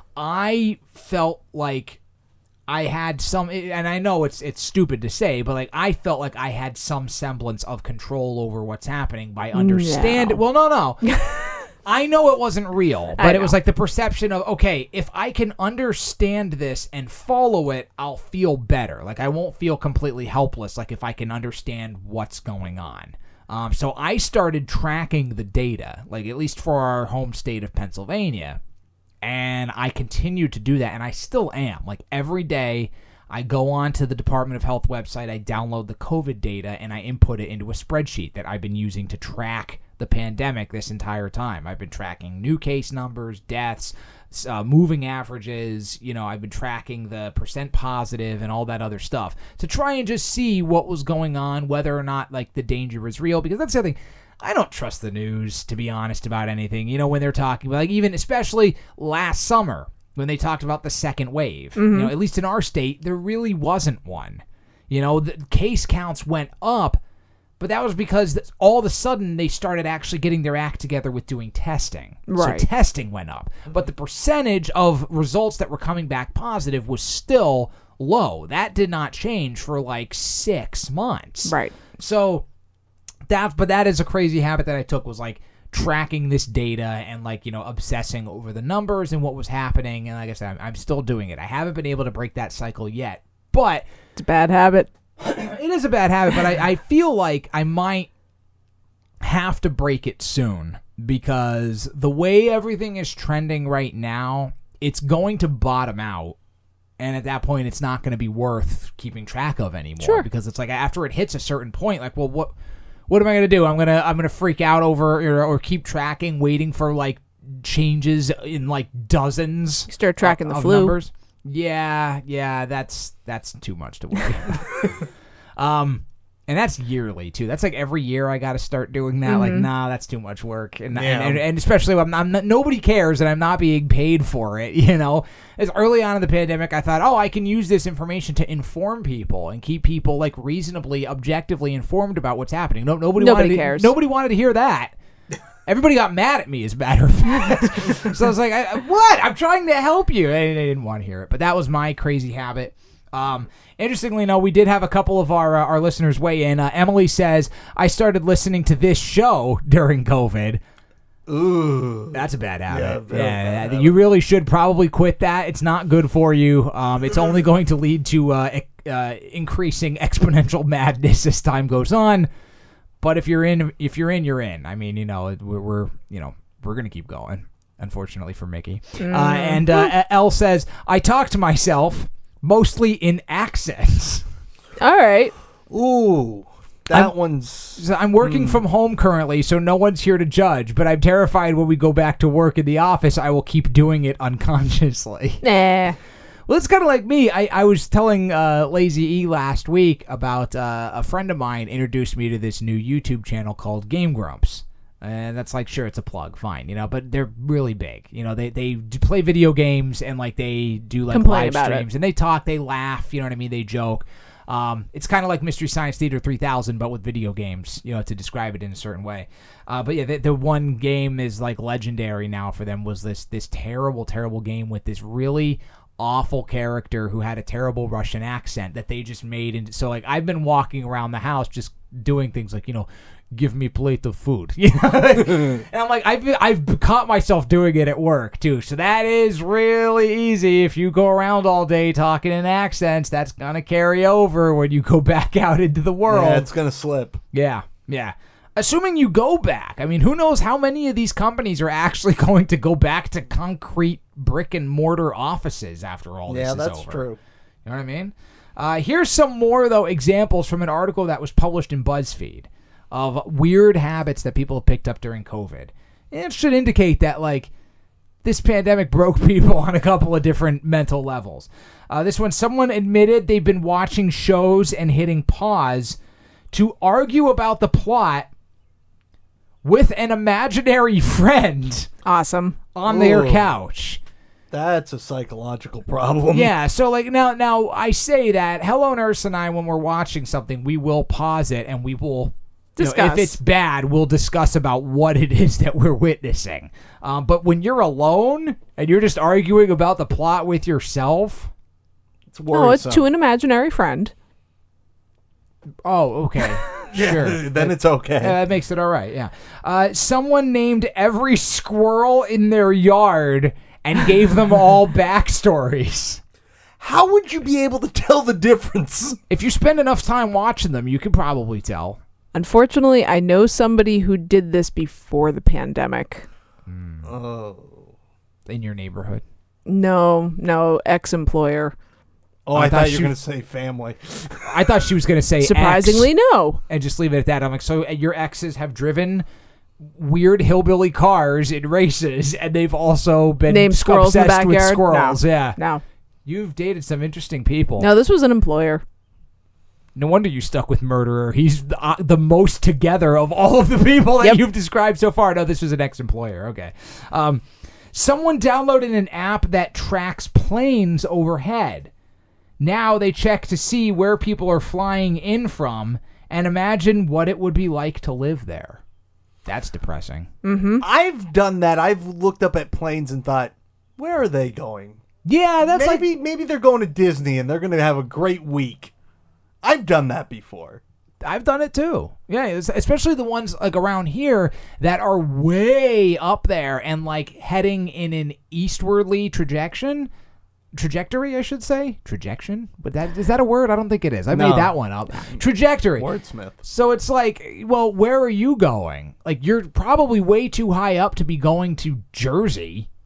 I felt like I had some, and I know it's it's stupid to say, but like I felt like I had some semblance of control over what's happening by understanding. No. Well, no, no. I know it wasn't real, I but it know. was like the perception of, okay, if I can understand this and follow it, I'll feel better. Like I won't feel completely helpless. Like if I can understand what's going on. Um, so I started tracking the data, like at least for our home state of Pennsylvania. And I continue to do that, and I still am. Like, every day, I go on to the Department of Health website, I download the COVID data, and I input it into a spreadsheet that I've been using to track the pandemic this entire time. I've been tracking new case numbers, deaths, uh, moving averages. You know, I've been tracking the percent positive and all that other stuff to try and just see what was going on, whether or not, like, the danger was real, because that's the other thing. I don't trust the news, to be honest, about anything. You know, when they're talking about, like, even especially last summer when they talked about the second wave. Mm-hmm. You know, at least in our state, there really wasn't one. You know, the case counts went up, but that was because all of a sudden they started actually getting their act together with doing testing. Right. So testing went up. But the percentage of results that were coming back positive was still low. That did not change for like six months. Right. So that, but that is a crazy habit that I took, was like tracking this data and like, you know, obsessing over the numbers and what was happening. And like I said, I'm, I'm still doing it. I haven't been able to break that cycle yet, but It's a bad habit. it is a bad habit, but I, I feel like I might have to break it soon, because the way everything is trending right now, it's going to bottom out And at that point, it's not going to be worth keeping track of anymore. Sure. Because it's like after it hits a certain point, like, well, what what am I going to do? I'm gonna I'm gonna freak out over or, or keep tracking, waiting for like changes in like dozens. You start tracking of, the of flu. numbers. Yeah, yeah, that's that's too much to worry. um. And that's yearly, too. That's like every year I got to start doing that. Mm-hmm. Like, nah, that's too much work. And yeah. and, and especially when I'm, I'm not, nobody cares and I'm not being paid for it, you know? As early on in the pandemic, I thought, oh, I can use this information to inform people and keep people, like, reasonably, objectively informed about what's happening. No, nobody, nobody wanted cares. To, nobody wanted to hear that. Everybody got mad at me, as a matter of fact. So I was like, I, what? I'm trying to help you. And they didn't want to hear it. But that was my crazy habit. Um, interestingly, no, we did have a couple of our uh, our listeners weigh in. Uh, Emily says, I started listening to this show during COVID. Ooh. That's a bad habit. Yeah, Yeah, very yeah, bad you really should probably quit that. It's not good for you. Um, it's only going to lead to uh, e- uh, increasing exponential madness as time goes on. But if you're in, if you're in, you're in. I mean, you know, we're, we're you know, we're gonna keep going. Unfortunately for Mickey. Mm. Uh, and uh, Elle says, I talk to myself. Mostly in accents. All right. Ooh, that I'm, one's... I'm working mm. from home currently, so no one's here to judge, but I'm terrified when we go back to work in the office, I will keep doing it unconsciously. Nah. Well, it's kind of like me. I, I was telling uh, Lazy E last week about uh, a friend of mine introduced me to this new YouTube channel called Game Grumps. And that's like, sure, it's a plug, fine, you know, but they're really big. You know, they they play video games and like they do like Complain live about streams it. and they talk, they laugh, you know what I mean? They joke. Um, it's kind of like Mystery Science Theater three thousand, but with video games, you know, to describe it in a certain way. Uh, but yeah, the, the one game is like legendary now for them was this this terrible, terrible game with this really awful character who had a terrible Russian accent that they just made. And so like I've been walking around the house just doing things like, you know, give me a plate of food. You know? And I'm like, I've been, I've caught myself doing it at work too. So that is really easy. If you go around all day talking in accents, that's gonna carry over when you go back out into the world. Yeah, it's gonna slip. Yeah, yeah. Assuming you go back. I mean, who knows how many of these companies are actually going to go back to concrete brick and mortar offices after all this yeah, is that's over. true. You know what I mean? Uh, here's some more, though, examples from an article that was published in BuzzFeed of weird habits that people have picked up during COVID. And it should indicate that, like, this pandemic broke people on a couple of different mental levels. Uh, this one, someone admitted they've been watching shows and hitting pause to argue about the plot with an imaginary friend. Awesome. On Ooh. their couch. That's a psychological problem. Yeah, so like now now I say that Hello Nurse and I, when we're watching something, we will pause it and we will discuss. You know, if it's bad, we'll discuss about what it is that we're witnessing. Um, but when you're alone and you're just arguing about the plot with yourself, it's worrisome. No, it's to an imaginary friend. Oh, okay. Yeah, sure. then that, it's okay. Uh, that makes it all right, yeah. Uh, someone named every squirrel in their yard and gave them all backstories. How would you be able to tell the difference? If you spend enough time watching them, you could probably tell. Unfortunately, I know somebody who did this before the pandemic. Mm. Oh. In your neighborhood? No, no, ex-employer. Oh, I, I thought, thought you were she, going to say family. I thought she was going to say surprisingly, ex, no. And just leave it at that. I'm like, so your exes have driven weird hillbilly cars in races, and they've also been named squirrels in the obsessed with backyard? squirrels. No. Yeah. No. You've dated some interesting people. No, this was an employer. No wonder you stuck with murderer. He's the, uh, the most together of all of the people that yep. you've described so far. No, this was an ex-employer. Okay. Um, someone downloaded an app that tracks planes overhead. Now they check to see where people are flying in from and imagine what it would be like to live there. That's depressing. Mm-hmm. I've done that. I've looked up at planes and thought, where are they going? Yeah, that's maybe, like... Maybe they're going to Disney and they're going to have a great week. I've done that before. I've done it too. Yeah, especially the ones like around here that are way up there and like heading in an eastwardly trajectory. Trajectory, I should say. Trajection? But that is that a word? I don't think it is. I no. made that one up. Trajectory. Wordsmith. So it's like, well, where are you going? Like, you're probably way too high up to be going to Jersey.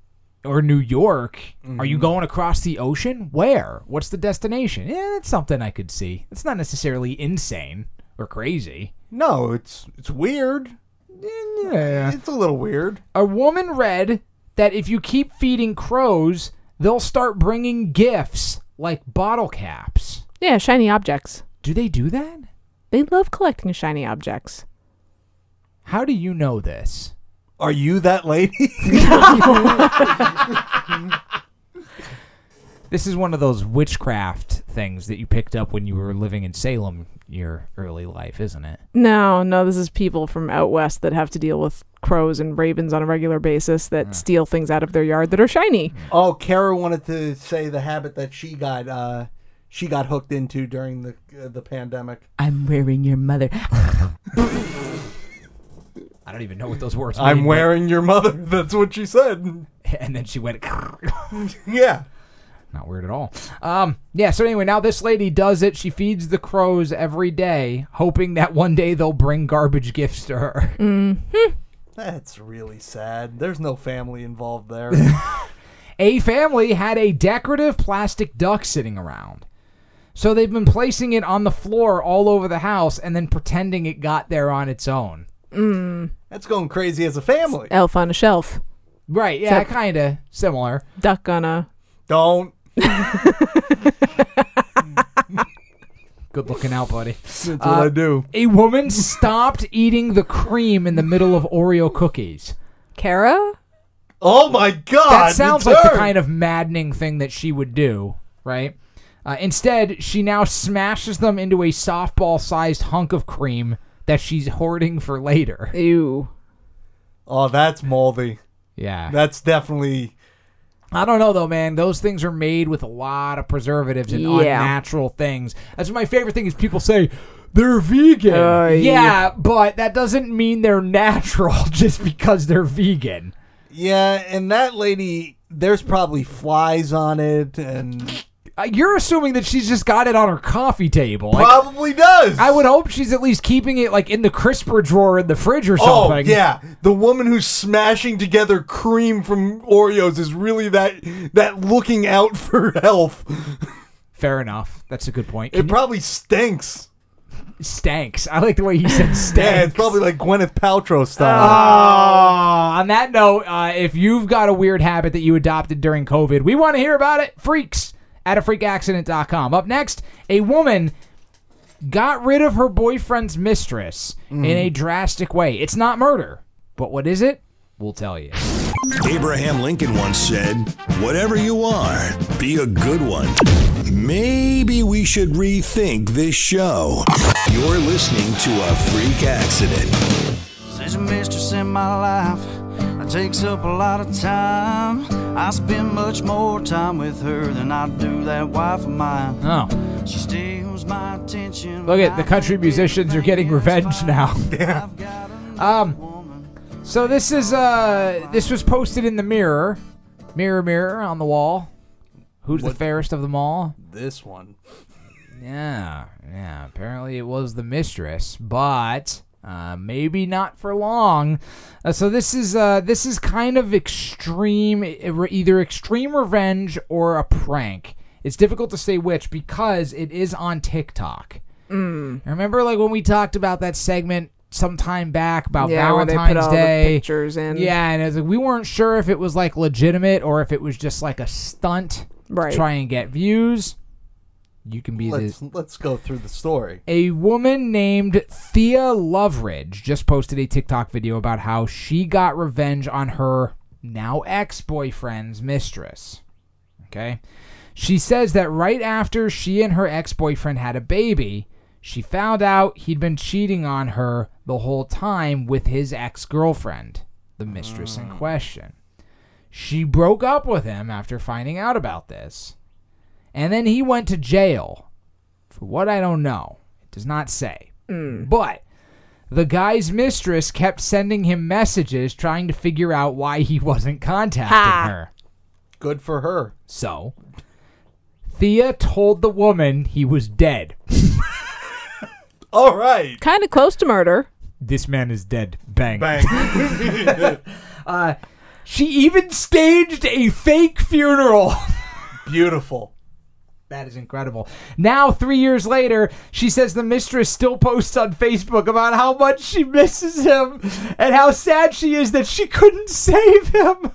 or New York. Mm-hmm. Are you going across the ocean? Where? What's the destination? Yeah, that's something I could see. It's not necessarily insane or crazy. No, it's it's weird. Yeah. It's a little weird. A woman read that if you keep feeding crows, they'll start bringing gifts like bottle caps. Yeah, shiny objects. Do they do that? They love collecting shiny objects. How do you know this? Are you that lady? This is one of those witchcraft things that you picked up when you were living in Salem your early life, isn't it? No, no, this is people from out west that have to deal with crows and ravens on a regular basis that Mm. steal things out of their yard that are shiny. Oh, Kara wanted to say the habit that she got uh, she got hooked into during the uh, the pandemic. I'm wearing your mother. I don't even know what those words mean. I'm but- wearing your mother. That's what she said. And then she went... Yeah. Not weird at all. Um, yeah, so anyway, now this lady does it. She feeds the crows every day, hoping that one day they'll bring garbage gifts to her. Mm-hmm. That's really sad. There's no family involved there. A family had a decorative plastic duck sitting around. So they've been placing it on the floor all over the house and then pretending it got there on its own. Mm. That's going crazy as a family. Elf on a shelf. Right, yeah, Except- kind of similar. Duck on a... Don't. Good looking out, buddy. That's what I do. A woman stopped eating the cream in the middle of Oreo cookies. Kara? Oh my God! That sounds it's like her. the kind of maddening thing that she would do, right? Uh, instead, she now smashes them into a softball-sized hunk of cream that she's hoarding for later. Ew. Oh, that's moldy. Yeah. That's definitely... I don't know, though, man. Those things are made with a lot of preservatives and Yeah. unnatural things. That's my favorite thing is people say, they're vegan. Uh, yeah, but that doesn't mean they're natural just because they're vegan. Yeah, and that lady, there's probably flies on it, and... Uh, you're assuming that she's just got it on her coffee table. Like, Probably does. I would hope she's at least keeping it like in the crisper drawer in the fridge or Oh, something. yeah. The woman who's smashing together cream from Oreos is really that that looking out for health. Fair enough. That's a good point. It probably stinks. Stanks. I like the way he said stanks. Yeah, it's probably like Gwyneth Paltrow Oh, style. on that note, uh, if you've got a weird habit that you adopted during COVID, we want to hear about it. Freaks at a freak accident dot com. Up next, a woman got rid of her boyfriend's mistress Mm. in a drastic way. It's not murder, but what is it? We'll tell you. Abraham Lincoln once said, "Whatever you are, be a good one." Maybe we should rethink this show. You're listening to A Freak Accident. There's a mistress in my life that takes up a lot of time. I spend much more time with her than I do that wife of mine. Oh. She steals my attention. Look at the country musicians are getting revenge now. Yeah. Um, so this is uh this was posted in the Mirror, mirror, mirror on the wall. Who's What? the fairest of them all? This one. Yeah, yeah. Apparently it was the mistress, but uh, maybe not for long. Uh, so this is uh this is kind of extreme, either extreme revenge or a prank. It's difficult to say which because it is on TikTok. Mm. Remember, like when we talked about that segment some time back about Yeah, where Valentine's they put all the Day pictures in. Yeah, and it was like, we weren't sure if it was like legitimate or if it was just like a stunt Right. to try and get views. You can be Let's the. let's go through the story. A woman named Thea Loveridge just posted a TikTok video about how she got revenge on her now ex-boyfriend's mistress. Okay? She says that right after she and her ex-boyfriend had a baby, she found out he'd been cheating on her the whole time with his ex-girlfriend, the mistress in question. She broke up with him after finding out about this. And then he went to jail. For what I don't know. It does not say. Mm. But the guy's mistress kept sending him messages trying to figure out why he wasn't contacting Ha. her. Good for her. So, Thea told the woman he was dead. All right. Kind of close to murder. This man is dead. Bang. Bang. uh, She even staged a fake funeral. Beautiful. That is incredible. Now, three years later, she says the mistress still posts on Facebook about how much she misses him and how sad she is that she couldn't save him.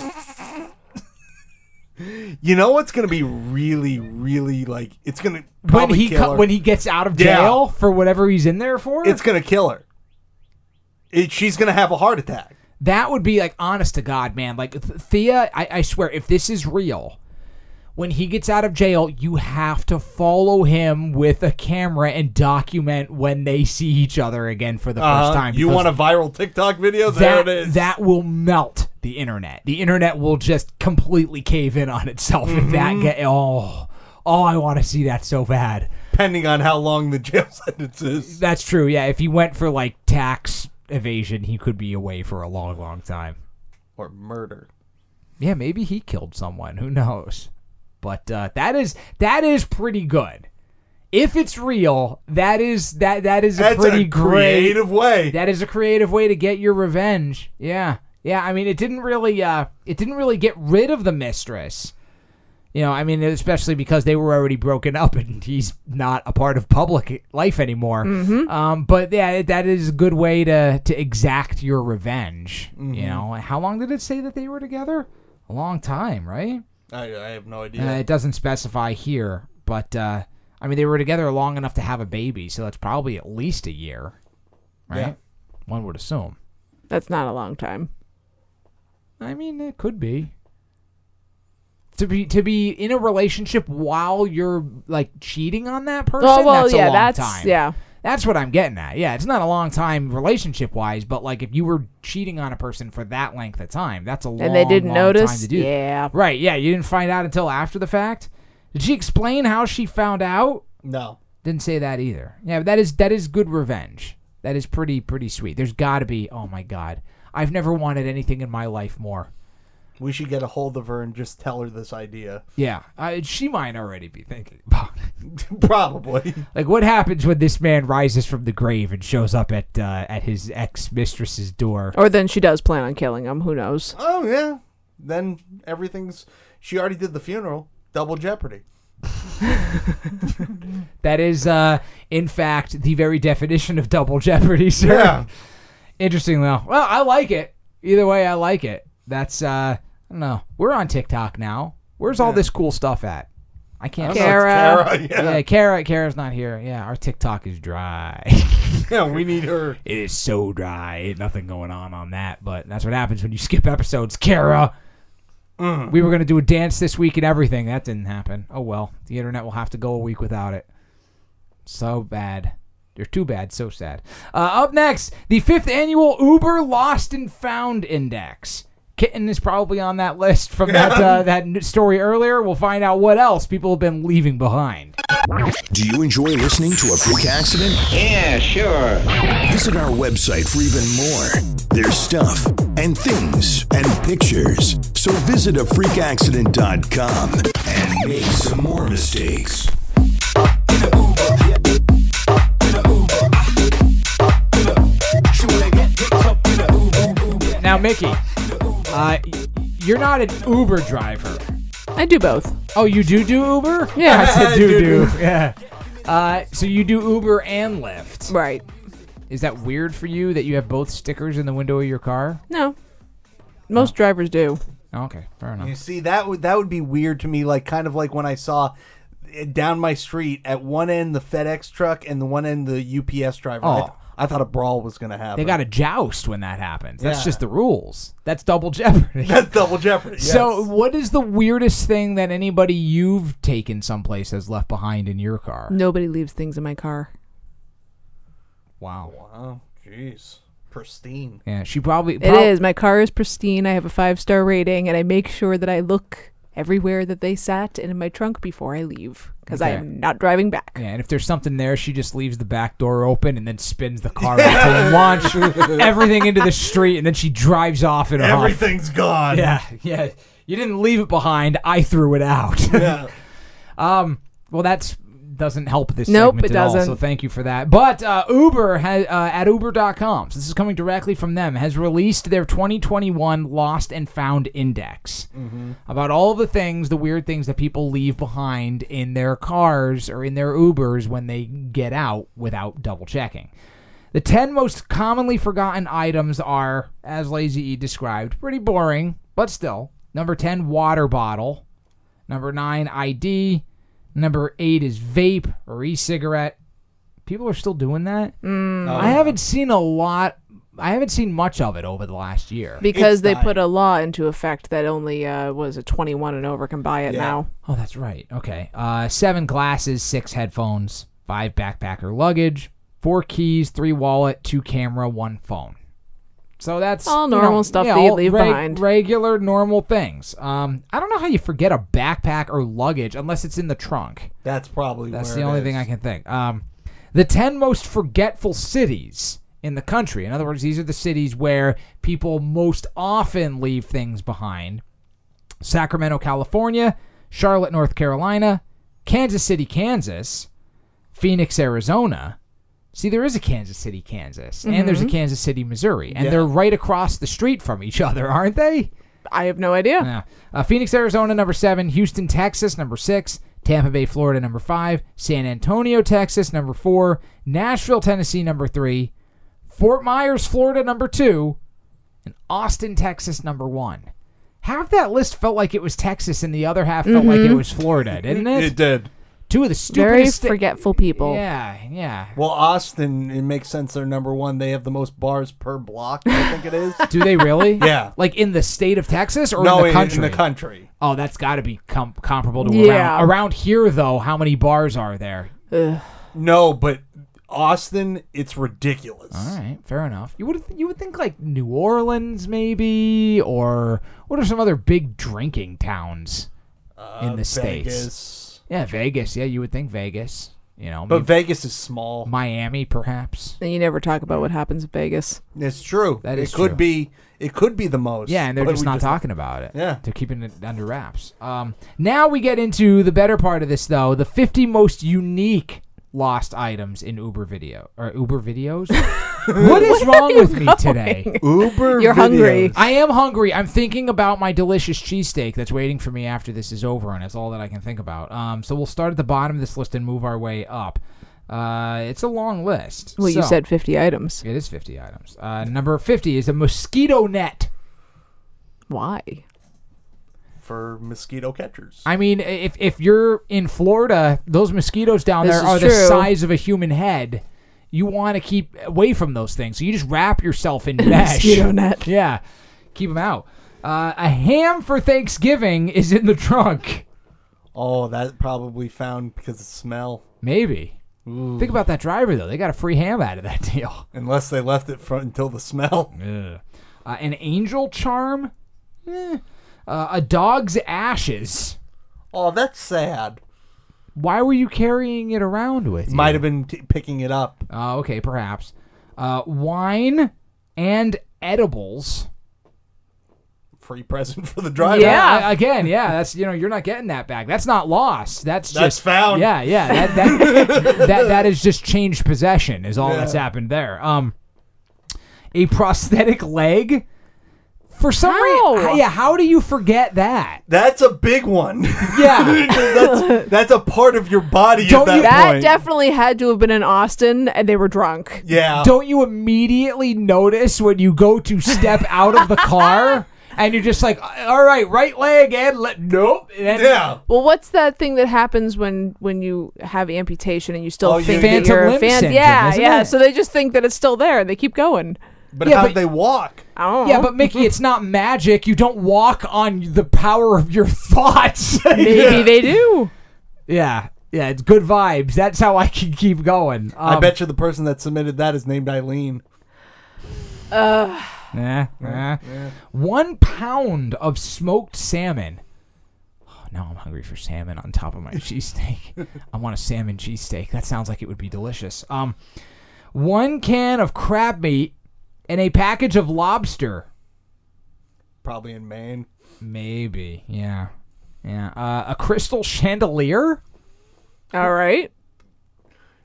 You know what's going to be really, really, like, it's going to When probably he kill co- her. when he gets out of Yeah. jail for whatever he's in there for? It's going to kill her. It, she's going to have a heart attack. That would be like, honest to God, man. Like, Th- Thea, I, I swear, if this is real, when he gets out of jail, you have to follow him with a camera and document when they see each other again for the Uh, first time. You because want a viral TikTok video? There that, it is. That will melt the internet. The internet will just completely cave in on itself if that Mhm. get. Oh, oh, I want to see that so bad. Depending on how long the jail sentence is. That's true. Yeah, if he went for like tax evasion, he could be away for a long, long time. Or murder. Yeah, maybe he killed someone. Who knows? But uh, that is that is pretty good. If it's real, that is that that is a That's pretty a great creative way. That is a creative way to get your revenge. Yeah, yeah. I mean, it didn't really uh, it didn't really get rid of the mistress. You know, I mean, especially because they were already broken up and he's not a part of public life anymore. Mhm. Um, but yeah, that is a good way to to exact your revenge. Mhm. You know, how long did it say that they were together? A long time, right? I, I have no idea. Uh, it doesn't specify here, but uh, I mean, they were together long enough to have a baby, so that's probably at least a year, right? Yeah. One would assume. That's not a long time. I mean, it could be. To be to be in a relationship while you're like cheating on that person. Oh, well, that's a yeah, long that's time. yeah. That's what I'm getting at. Yeah, it's not a long time relationship wise, but like if you were cheating on a person for that length of time, that's a long, And they didn't long notice? time to do. Yeah. Right. Yeah, you didn't find out until after the fact. Did she explain how she found out? No. Didn't say that either. Yeah, but that is that is good revenge. That is pretty pretty sweet. There's got to be. Oh my God, I've never wanted anything in my life more. We should get a hold of her and just tell her this idea. Yeah, uh, she might already be thinking about it. Probably. Like, what happens when this man rises from the grave and shows up at uh, at his ex-mistress's door? Or then she does plan on killing him. Who knows? Oh, yeah. Then everything's... She already did the funeral. Double jeopardy. That is, uh, in fact, the very definition of double jeopardy, sir. Yeah. Interesting, though. Well, I like it. Either way, I like it. That's, uh, I don't know. We're on TikTok now. Where's all Yeah. this cool stuff at? I can't see. Kara. Kara, yeah. Yeah, Kara. Kara's not here. Yeah, our TikTok is dry. Yeah, we need her. It is so dry. Ain't nothing going on on that. But that's what happens when you skip episodes, Kara. Mm. We were going to do a dance this week and everything. That didn't happen. Oh, well. The internet will have to go a week without it. So bad. You're too bad. So sad. Uh, up next, the fifth annual Uber Lost and Found Index. Kitten is probably on that list from that uh, that n- story earlier. We'll find out what else people have been leaving behind. Do you enjoy listening to a freak accident? Yeah, sure. Visit our website for even more. There's stuff and things and pictures. So visit a freak accident dot com and make some more mistakes. Now, Mickey, uh, you're not an Uber driver. I do both. Oh, you do do Uber? Yeah. I said do Do, do. do. Yeah. Uh, so you do Uber and Lyft. Right. Is that weird for you that you have both stickers in the window of your car? No. Most drivers do. Oh, okay, fair enough. You see, that would that would be weird to me, like kind of like when I saw eh, down my street at one end the FedEx truck and the one end the U P S driver. I, Oh. th- I thought a brawl was going to happen. They got to joust when that happens. That's Yeah. just the rules. That's double jeopardy. That's double jeopardy. Yes. So, what is the weirdest thing that anybody you've taken someplace has left behind in your car? Nobody leaves things in my car. Wow. Wow, jeez, pristine. Yeah, she probably. It prob- is. My car is pristine. I have a five-star rating, and I make sure that I look everywhere that they sat and in my trunk before I leave, because I Okay. am not driving back. Yeah, and if there's something there, she just leaves the back door open and then spins the car out to launch everything into the street, and then she drives off in a huff. Everything's gone. Yeah, yeah. You didn't leave it behind. I threw it out. Yeah. um. Well, that's doesn't help this Nope, segment it at all, doesn't. so thank you for that. But uh, Uber has, uh, at Uber dot com, so this is coming directly from them, has released their twenty twenty-one Lost and Found Index Mm-hmm. about all of the things, the weird things that people leave behind in their cars or in their Ubers when they get out without double checking. The ten most commonly forgotten items are, as Lazy E described, pretty boring, but still. Number ten, water bottle. Number nine, I D. Number eight is vape or e-cigarette. People are still doing that. Mm. I haven't seen a lot. I haven't seen much of it over the last year. Because It's they dying. put a law into effect that only uh, was it twenty-one and over can buy it Yeah. now. Oh, that's right. Okay. Uh, seven glasses, six headphones, five backpack or luggage, four keys, three wallet, two camera, one phone. So that's All you normal know, stuff yeah, that you all leave reg- behind. Regular, normal things. Um, I don't know how you forget a backpack or luggage unless it's in the trunk. That's probably That's where the it only is. thing I can think. Um, the ten most forgetful cities in the country. In other words, these are the cities where people most often leave things behind. Sacramento, California, Charlotte, North Carolina, Kansas City, Kansas, Phoenix, Arizona. See, there is a Kansas City, Kansas, and there's a Kansas City, Missouri, and Yeah. they're right across the street from each other, aren't they? I have no idea. Yeah. Uh, Phoenix, Arizona, number seven. Houston, Texas, number six. Tampa Bay, Florida, number five. San Antonio, Texas, number four. Nashville, Tennessee, number three. Fort Myers, Florida, number two. And Austin, Texas, number one. Half that list felt like it was Texas, and the other half felt like it was Florida, didn't it? It did. Two of the Very stupidest. sta- forgetful people. Yeah, yeah. Well, Austin, it makes sense they're number one. They have the most bars per block, I think it is. Do they really? Yeah. Like in the state of Texas or no, in the country? in the country. Oh, that's got to be com- comparable to Yeah. around. Around here, though, how many bars are there? Ugh. No, but Austin, it's ridiculous. All right, fair enough. You would you would think like New Orleans, maybe, or what are some other big drinking towns in the states? Vegas. Yeah, Vegas. Yeah, you would think Vegas. You know, But maybe Vegas is small. Miami, perhaps. And you never talk about what happens in Vegas. It's true. That it is could true. be. It could be the most. Yeah, and they're but just we not talking about it. Yeah. They're keeping it under wraps. Um, now we get into the better part of this, though. The fifty most unique lost items in Uber video. Or Uber videos? What is wrong with me today? Uber. You're hungry. videos. I am hungry. I'm thinking about my delicious cheesesteak that's waiting for me after this is over, and it's all that I can think about. Um, so we'll start at the bottom of this list and move our way up. Uh, it's a long list. Well, you So- said fifty items. It is fifty items. Uh, number fifty is a mosquito net. Why? For mosquito catchers. I mean, if if you're in Florida, those mosquitoes down This there is are the true. size of a human head. You want to keep away from those things. So you just wrap yourself in mesh. Mosquito net. Yeah. Keep them out. Uh, a ham for Thanksgiving is in the trunk. Oh, that probably found because of smell. Maybe. Ooh. Think about that driver, though. They got a free ham out of that deal. Unless they left it for, until the smell. Uh, an angel charm? Eh. Uh, a dog's ashes. Oh, that's sad. Why were you carrying it around with you? Might have been t- picking it up. Oh, okay, perhaps. Uh, wine and edibles. Free present for the driver. Yeah. Uh, again, yeah, that's you know you're not getting that back. That's not lost. That's That's just found. Yeah, yeah. That that, that that is just changed possession. Is all Yeah. that's happened there. Um, a prosthetic leg. For some How? reason, yeah. How do you forget that? That's a big one. Yeah. that's, that's a part of your body Don't at that you- That point. definitely had to have been in Austin, and they were drunk. yeah. Don't you immediately notice when you go to step out of the car and you're just like, all right, right leg and let nope. And then- Yeah. Well, what's that thing that happens when when you have amputation and you still Oh, you think get- that you're Phantom a limb fan? syndrome, Yeah, isn't yeah. it? So they just think that it's still there. They keep going. But Yeah, how'd but- they walk? I don't Yeah, know. but Mickey, it's not magic. You don't walk on the power of your thoughts. Maybe they do. Yeah, yeah, it's good vibes. That's how I can keep going. Um, I bet you the person that submitted that is named Eileen. Uh, Nah, nah. One pound of smoked salmon. Oh, now I'm hungry for salmon on top of my cheesesteak. I want a salmon cheesesteak. That sounds like it would be delicious. Um, one can of crab meat and a package of lobster. Probably in Maine. Maybe, yeah, yeah. Uh, a crystal chandelier. all right.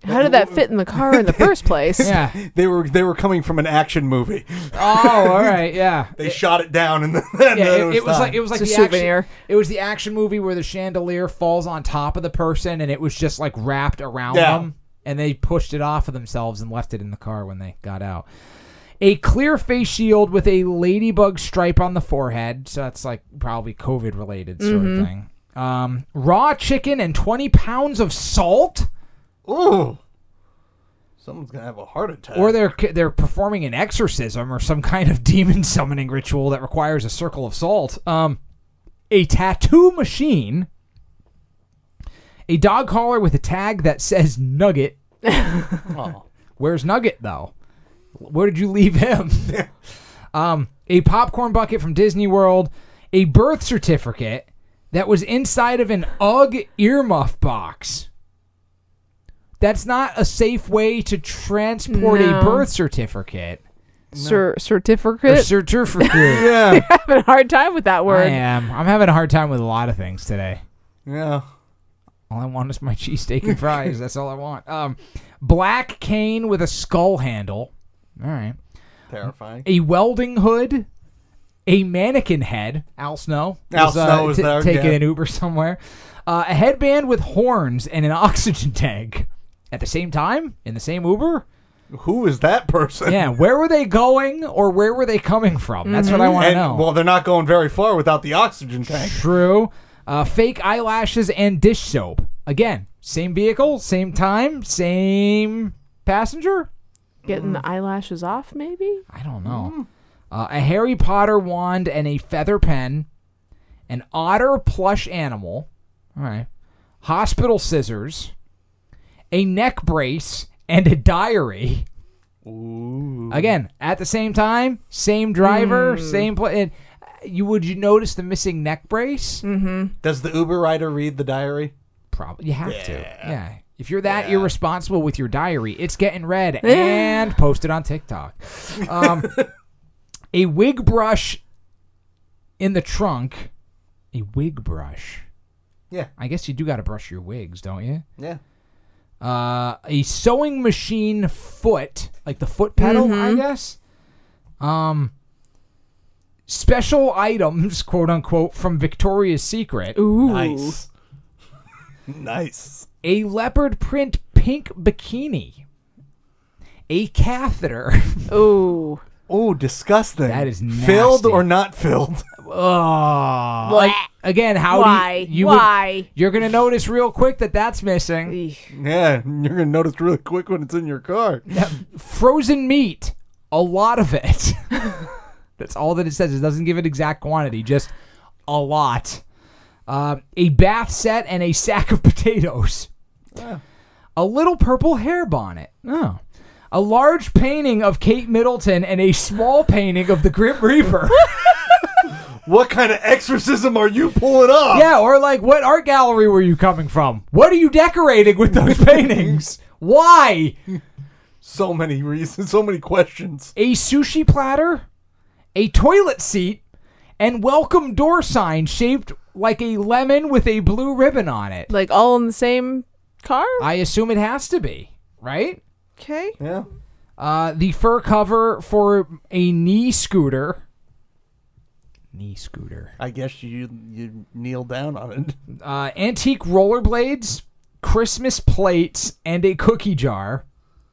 How did that fit in the car in the first place? Yeah. They were they were coming from an action movie. Oh, all right, yeah. They shot it down and then, and Yeah, then it, it was, it was time. like it was like It's the a action, souvenir. it was the action movie where the chandelier falls on top of the person and it was just like wrapped around Yeah. them, and they pushed it off of themselves and left it in the car when they got out. A clear face shield with a ladybug stripe on the forehead, so that's like probably COVID related sort Mm-hmm. of thing. Um, raw chicken and twenty pounds of salt. Ooh. Someone's gonna have a heart attack. Or they're they're performing an exorcism or some kind of demon summoning ritual that requires a circle of salt. Um, a tattoo machine. A dog collar with a tag that says Nugget. Oh. Where's Nugget though? Where did you leave him? um, a popcorn bucket from Disney World. A birth certificate that was inside of an UGG earmuff box. That's not a safe way to transport No. a birth certificate. Cer- Or certificate? certificate. Yeah. I'm having a hard time with that I word. am. I'm having a hard time with a lot of things today. Yeah. All I want is my cheesesteak and fries. That's all I want. Um, black cane with a skull handle. All right. Terrifying. A welding hood. A mannequin head. Al Snow. Al was, uh, Snow was t- there, taking yeah. an Uber somewhere. Uh, a headband with horns and an oxygen tank. At the same time? In the same Uber? Who is that person? Yeah, where were they going or where were they coming from? That's what I want to And, know. well, they're not going very far without the oxygen tank. True. Uh, fake eyelashes and dish soap. Again, same vehicle, same time, same passenger? Getting the eyelashes off, maybe? I don't know. Uh, a Harry Potter wand and a feather pen. An otter plush animal. All right. Hospital scissors. A neck brace and a diary. Ooh. Again, at the same time, same driver, same place. You would you notice the missing neck brace? Mm-hmm. Does the Uber rider read the diary? Probably you have Yeah. to. Yeah. If you're that Yeah. irresponsible with your diary, it's getting read and posted on TikTok. Um, a wig brush in the trunk. A wig brush. Yeah. I guess you do got to brush your wigs, don't you? Yeah. Uh, a sewing machine foot, like the foot pedal, I guess. Um, special items, quote unquote, from Victoria's Secret. Ooh. Nice. Nice. A leopard print pink bikini. A catheter. Ooh. Oh, disgusting. That is Filled nasty. or not filled? Oh, like again, how Why? do you? you would- Why? you're gonna notice real quick that that's missing. Eesh. Yeah, you're gonna notice really quick when it's in your car. Frozen meat, a lot of it. That's all that it says. It doesn't give it exact quantity, just a lot. Uh, a bath set and a sack of potatoes. Yeah. A little purple hair bonnet. Oh. A large painting of Kate Middleton and a small painting of the Grim Reaper. What kind of exorcism are you pulling off? Yeah, or like, what art gallery were you coming from? What are you decorating with those paintings? Why? So many reasons, so many questions. A sushi platter, a toilet seat, and welcome door sign shaped like a lemon with a blue ribbon on it. Like all in the same car? I assume it has to be, right? Okay. Yeah. Uh, the fur cover for a knee scooter. Knee scooter. I guess you you kneel down on it. Uh, antique rollerblades, Christmas plates, and a cookie jar.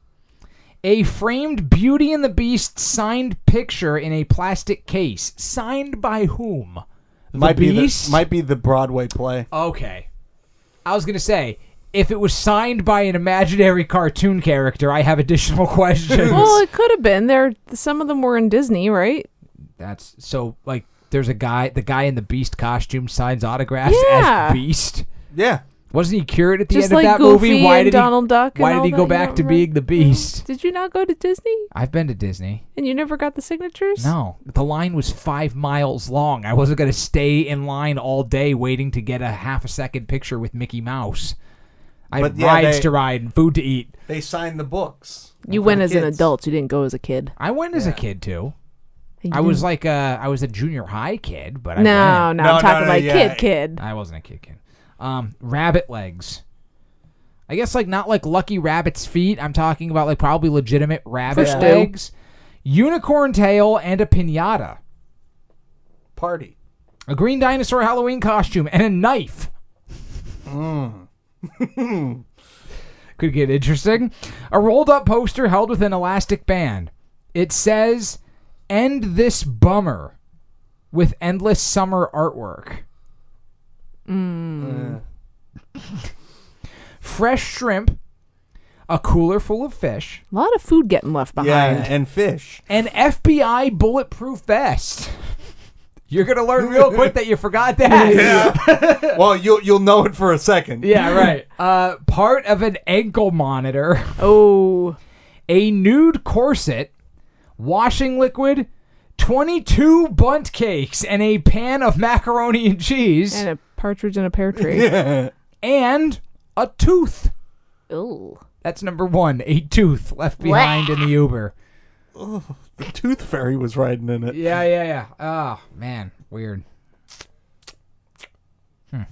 A framed Beauty and the Beast signed picture in a plastic case. Signed by whom? The might Beast? be the, might be the Broadway play. Okay. I was going to say, if it was signed by an imaginary cartoon character, I have additional questions. Well, it could have been. There, some of them were in Disney, right? That's so, like, there's a guy, the guy in the Beast costume signs autographs Yeah. as Beast. Yeah. Wasn't he cured at the Just end like of that Goofy movie? Why and did Donald he, Duck and Why did all he that, go you back don't to remember? being the Beast? Did you not go to Disney? I've been to Disney. And you never got the signatures? No, the line was five miles long. I wasn't going to stay in line all day waiting to get a half a second picture with Mickey Mouse. I But had yeah, rides they- to ride and food to eat. They signed the books. You for went the as an kids. adult. You didn't go as a kid. I went as a Yeah. kid too. You I was didn't- like a, I was a junior high kid, but I No, no, went. I'm No, no, talking no, like yeah. kid, kid. I wasn't a kid kid. Um, rabbit legs. I guess like not like Lucky Rabbit's feet. I'm talking about like probably legitimate rabbit Fish legs, unicorn tail, and a piñata. Party. A green dinosaur Halloween costume and a knife. Mm. Could get interesting. A rolled up poster held with an elastic band. It says, "End this bummer," with endless summer artwork. Mm. Uh. Fresh shrimp, a cooler full of fish. A lot of food getting left behind. Yeah, and fish. An F B I bulletproof vest. You're gonna learn real quick that you forgot that. Yeah. Well, you'll you'll know it for a second. Yeah, right. Uh, part of an ankle monitor. Oh. A nude corset, washing liquid, twenty-two bunt cakes, and a pan of macaroni and cheese. And a partridge in a pear tree. Yeah. And a tooth. Ooh. That's number one. A tooth left behind in the Uber. Oh, the tooth fairy was riding in it. Yeah, yeah, yeah. Oh, man. Weird. Hmm.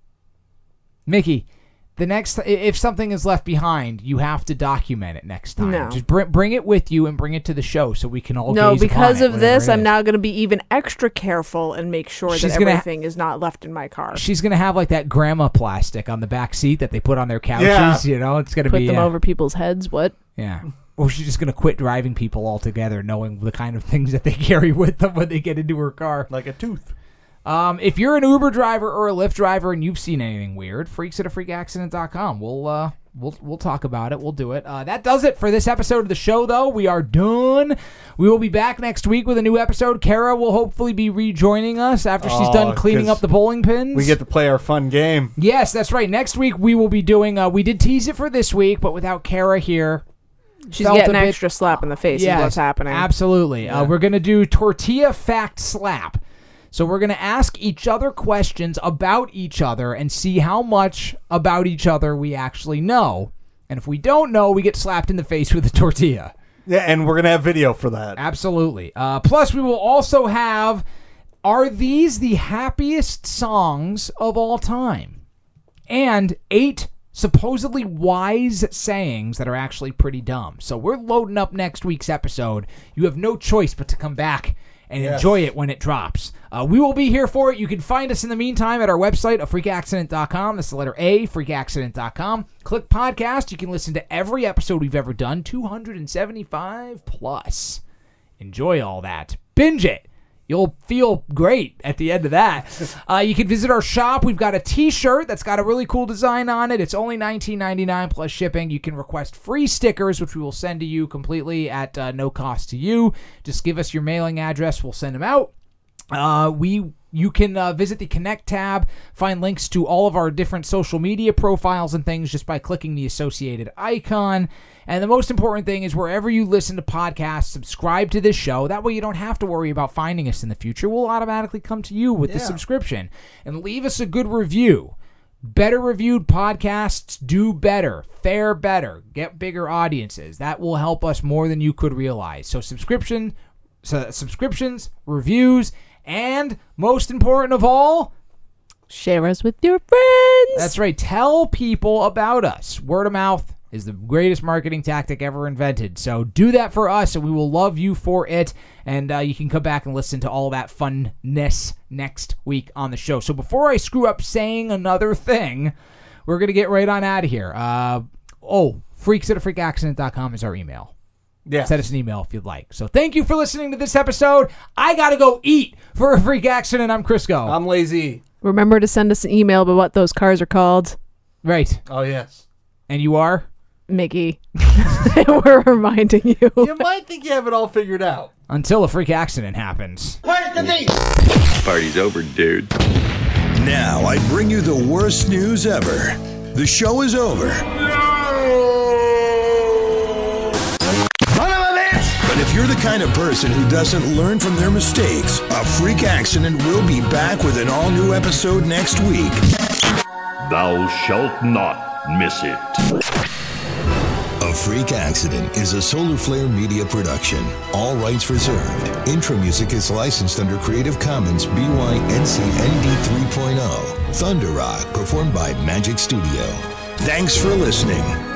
Mickey, the next if something is left behind, you have to document it next time. No. Just bring, bring it with you and bring it to the show so we can all No, gaze because upon it, of this, whatever it I'm is. now going to be even extra careful and make sure She's that gonna- everything is not left in my car. She's going to have like that grandma plastic on the back seat that they put on their couches. Yeah. You know, it's going to Put be them uh, over people's heads. What? Yeah. Or she's just going to quit driving people altogether, knowing the kind of things that they carry with them when they get into her car. Like a tooth. Um, if you're an Uber driver or a Lyft driver and you've seen anything weird, freaks at a freak accident dot com. We'll uh, we'll we'll talk about it. We'll do it. Uh, that does it for this episode of the show, though. We are done. We will be back next week with a new episode. Kara will hopefully be rejoining us after she's Oh, done cleaning 'cause up the bowling pins. We get to play our fun game. Yes, that's right. Next week we will be doing. Uh, we did tease it for this week, but without Kara here. She's felt getting a an bit- extra slap in the face Yes, is what's happening. Absolutely. Uh, we're going to do tortilla fact slap. So we're going to ask each other questions about each other and see how much about each other we actually know. And if we don't know, we get slapped in the face with a tortilla. Yeah, and we're going to have video for that. Absolutely. Uh, plus, we will also have, are these the happiest songs of all time? And eight supposedly wise sayings that are actually pretty dumb. So we're loading up next week's episode. You have no choice but to come back and Yes. enjoy it when it drops. Uh, we will be here for it. You can find us in the meantime at our website, a freak accident dot com. That's the letter A, freak accident dot com. Click podcast. You can listen to every episode we've ever done, two hundred seventy-five plus. Enjoy all that. Binge it. You'll feel great at the end of that. Uh, you can visit our shop. We've got a t-shirt that's got a really cool design on it. It's only nineteen ninety-nine plus shipping. You can request free stickers, which we will send to you completely at uh, no cost to you. Just give us your mailing address. We'll send them out. Uh, we you can uh, visit the Connect tab, find links to all of our different social media profiles and things just by clicking the associated icon. And the most important thing is wherever you listen to podcasts, subscribe to this show. That way you don't have to worry about finding us in the future. We'll automatically come to you with the Yeah. subscription. And leave us a good review. Better reviewed podcasts do better, fare better, get bigger audiences. That will help us more than you could realize. So subscription, so subscriptions, reviews, and most important of all, Share us with your friends. that's right, tell people about us. Word of mouth is the greatest marketing tactic ever invented. So do that for us, and we will love you for it. And uh, you can come back and listen to all that funness next week on the show. So before I screw up saying another thing, we're going to get right on out of here. Uh, oh, freaks at a freak accident dot com is our email. Yeah. Send us an email if you'd like. So thank you for listening to this episode. I got to go eat for a freak accident. I'm Crisco. I'm lazy. Remember to send us an email about what those cars are called. Right. Oh, yes. And you are? Mickey. We're reminding you. You might think you have it all figured out. Until a freak accident happens. Where's the beef? Party's over, dude. Now I bring you the worst news ever. The show is over. But if you're the kind of person who doesn't learn from their mistakes, a freak accident will be back with an all-new episode next week. Thou shalt not miss it. A Freak Accident is a Solar Flare Media production. All rights reserved. Intro music is licensed under Creative Commons B Y N C N D three point oh. Thunder Rock, performed by Magic Studio. Thanks for listening.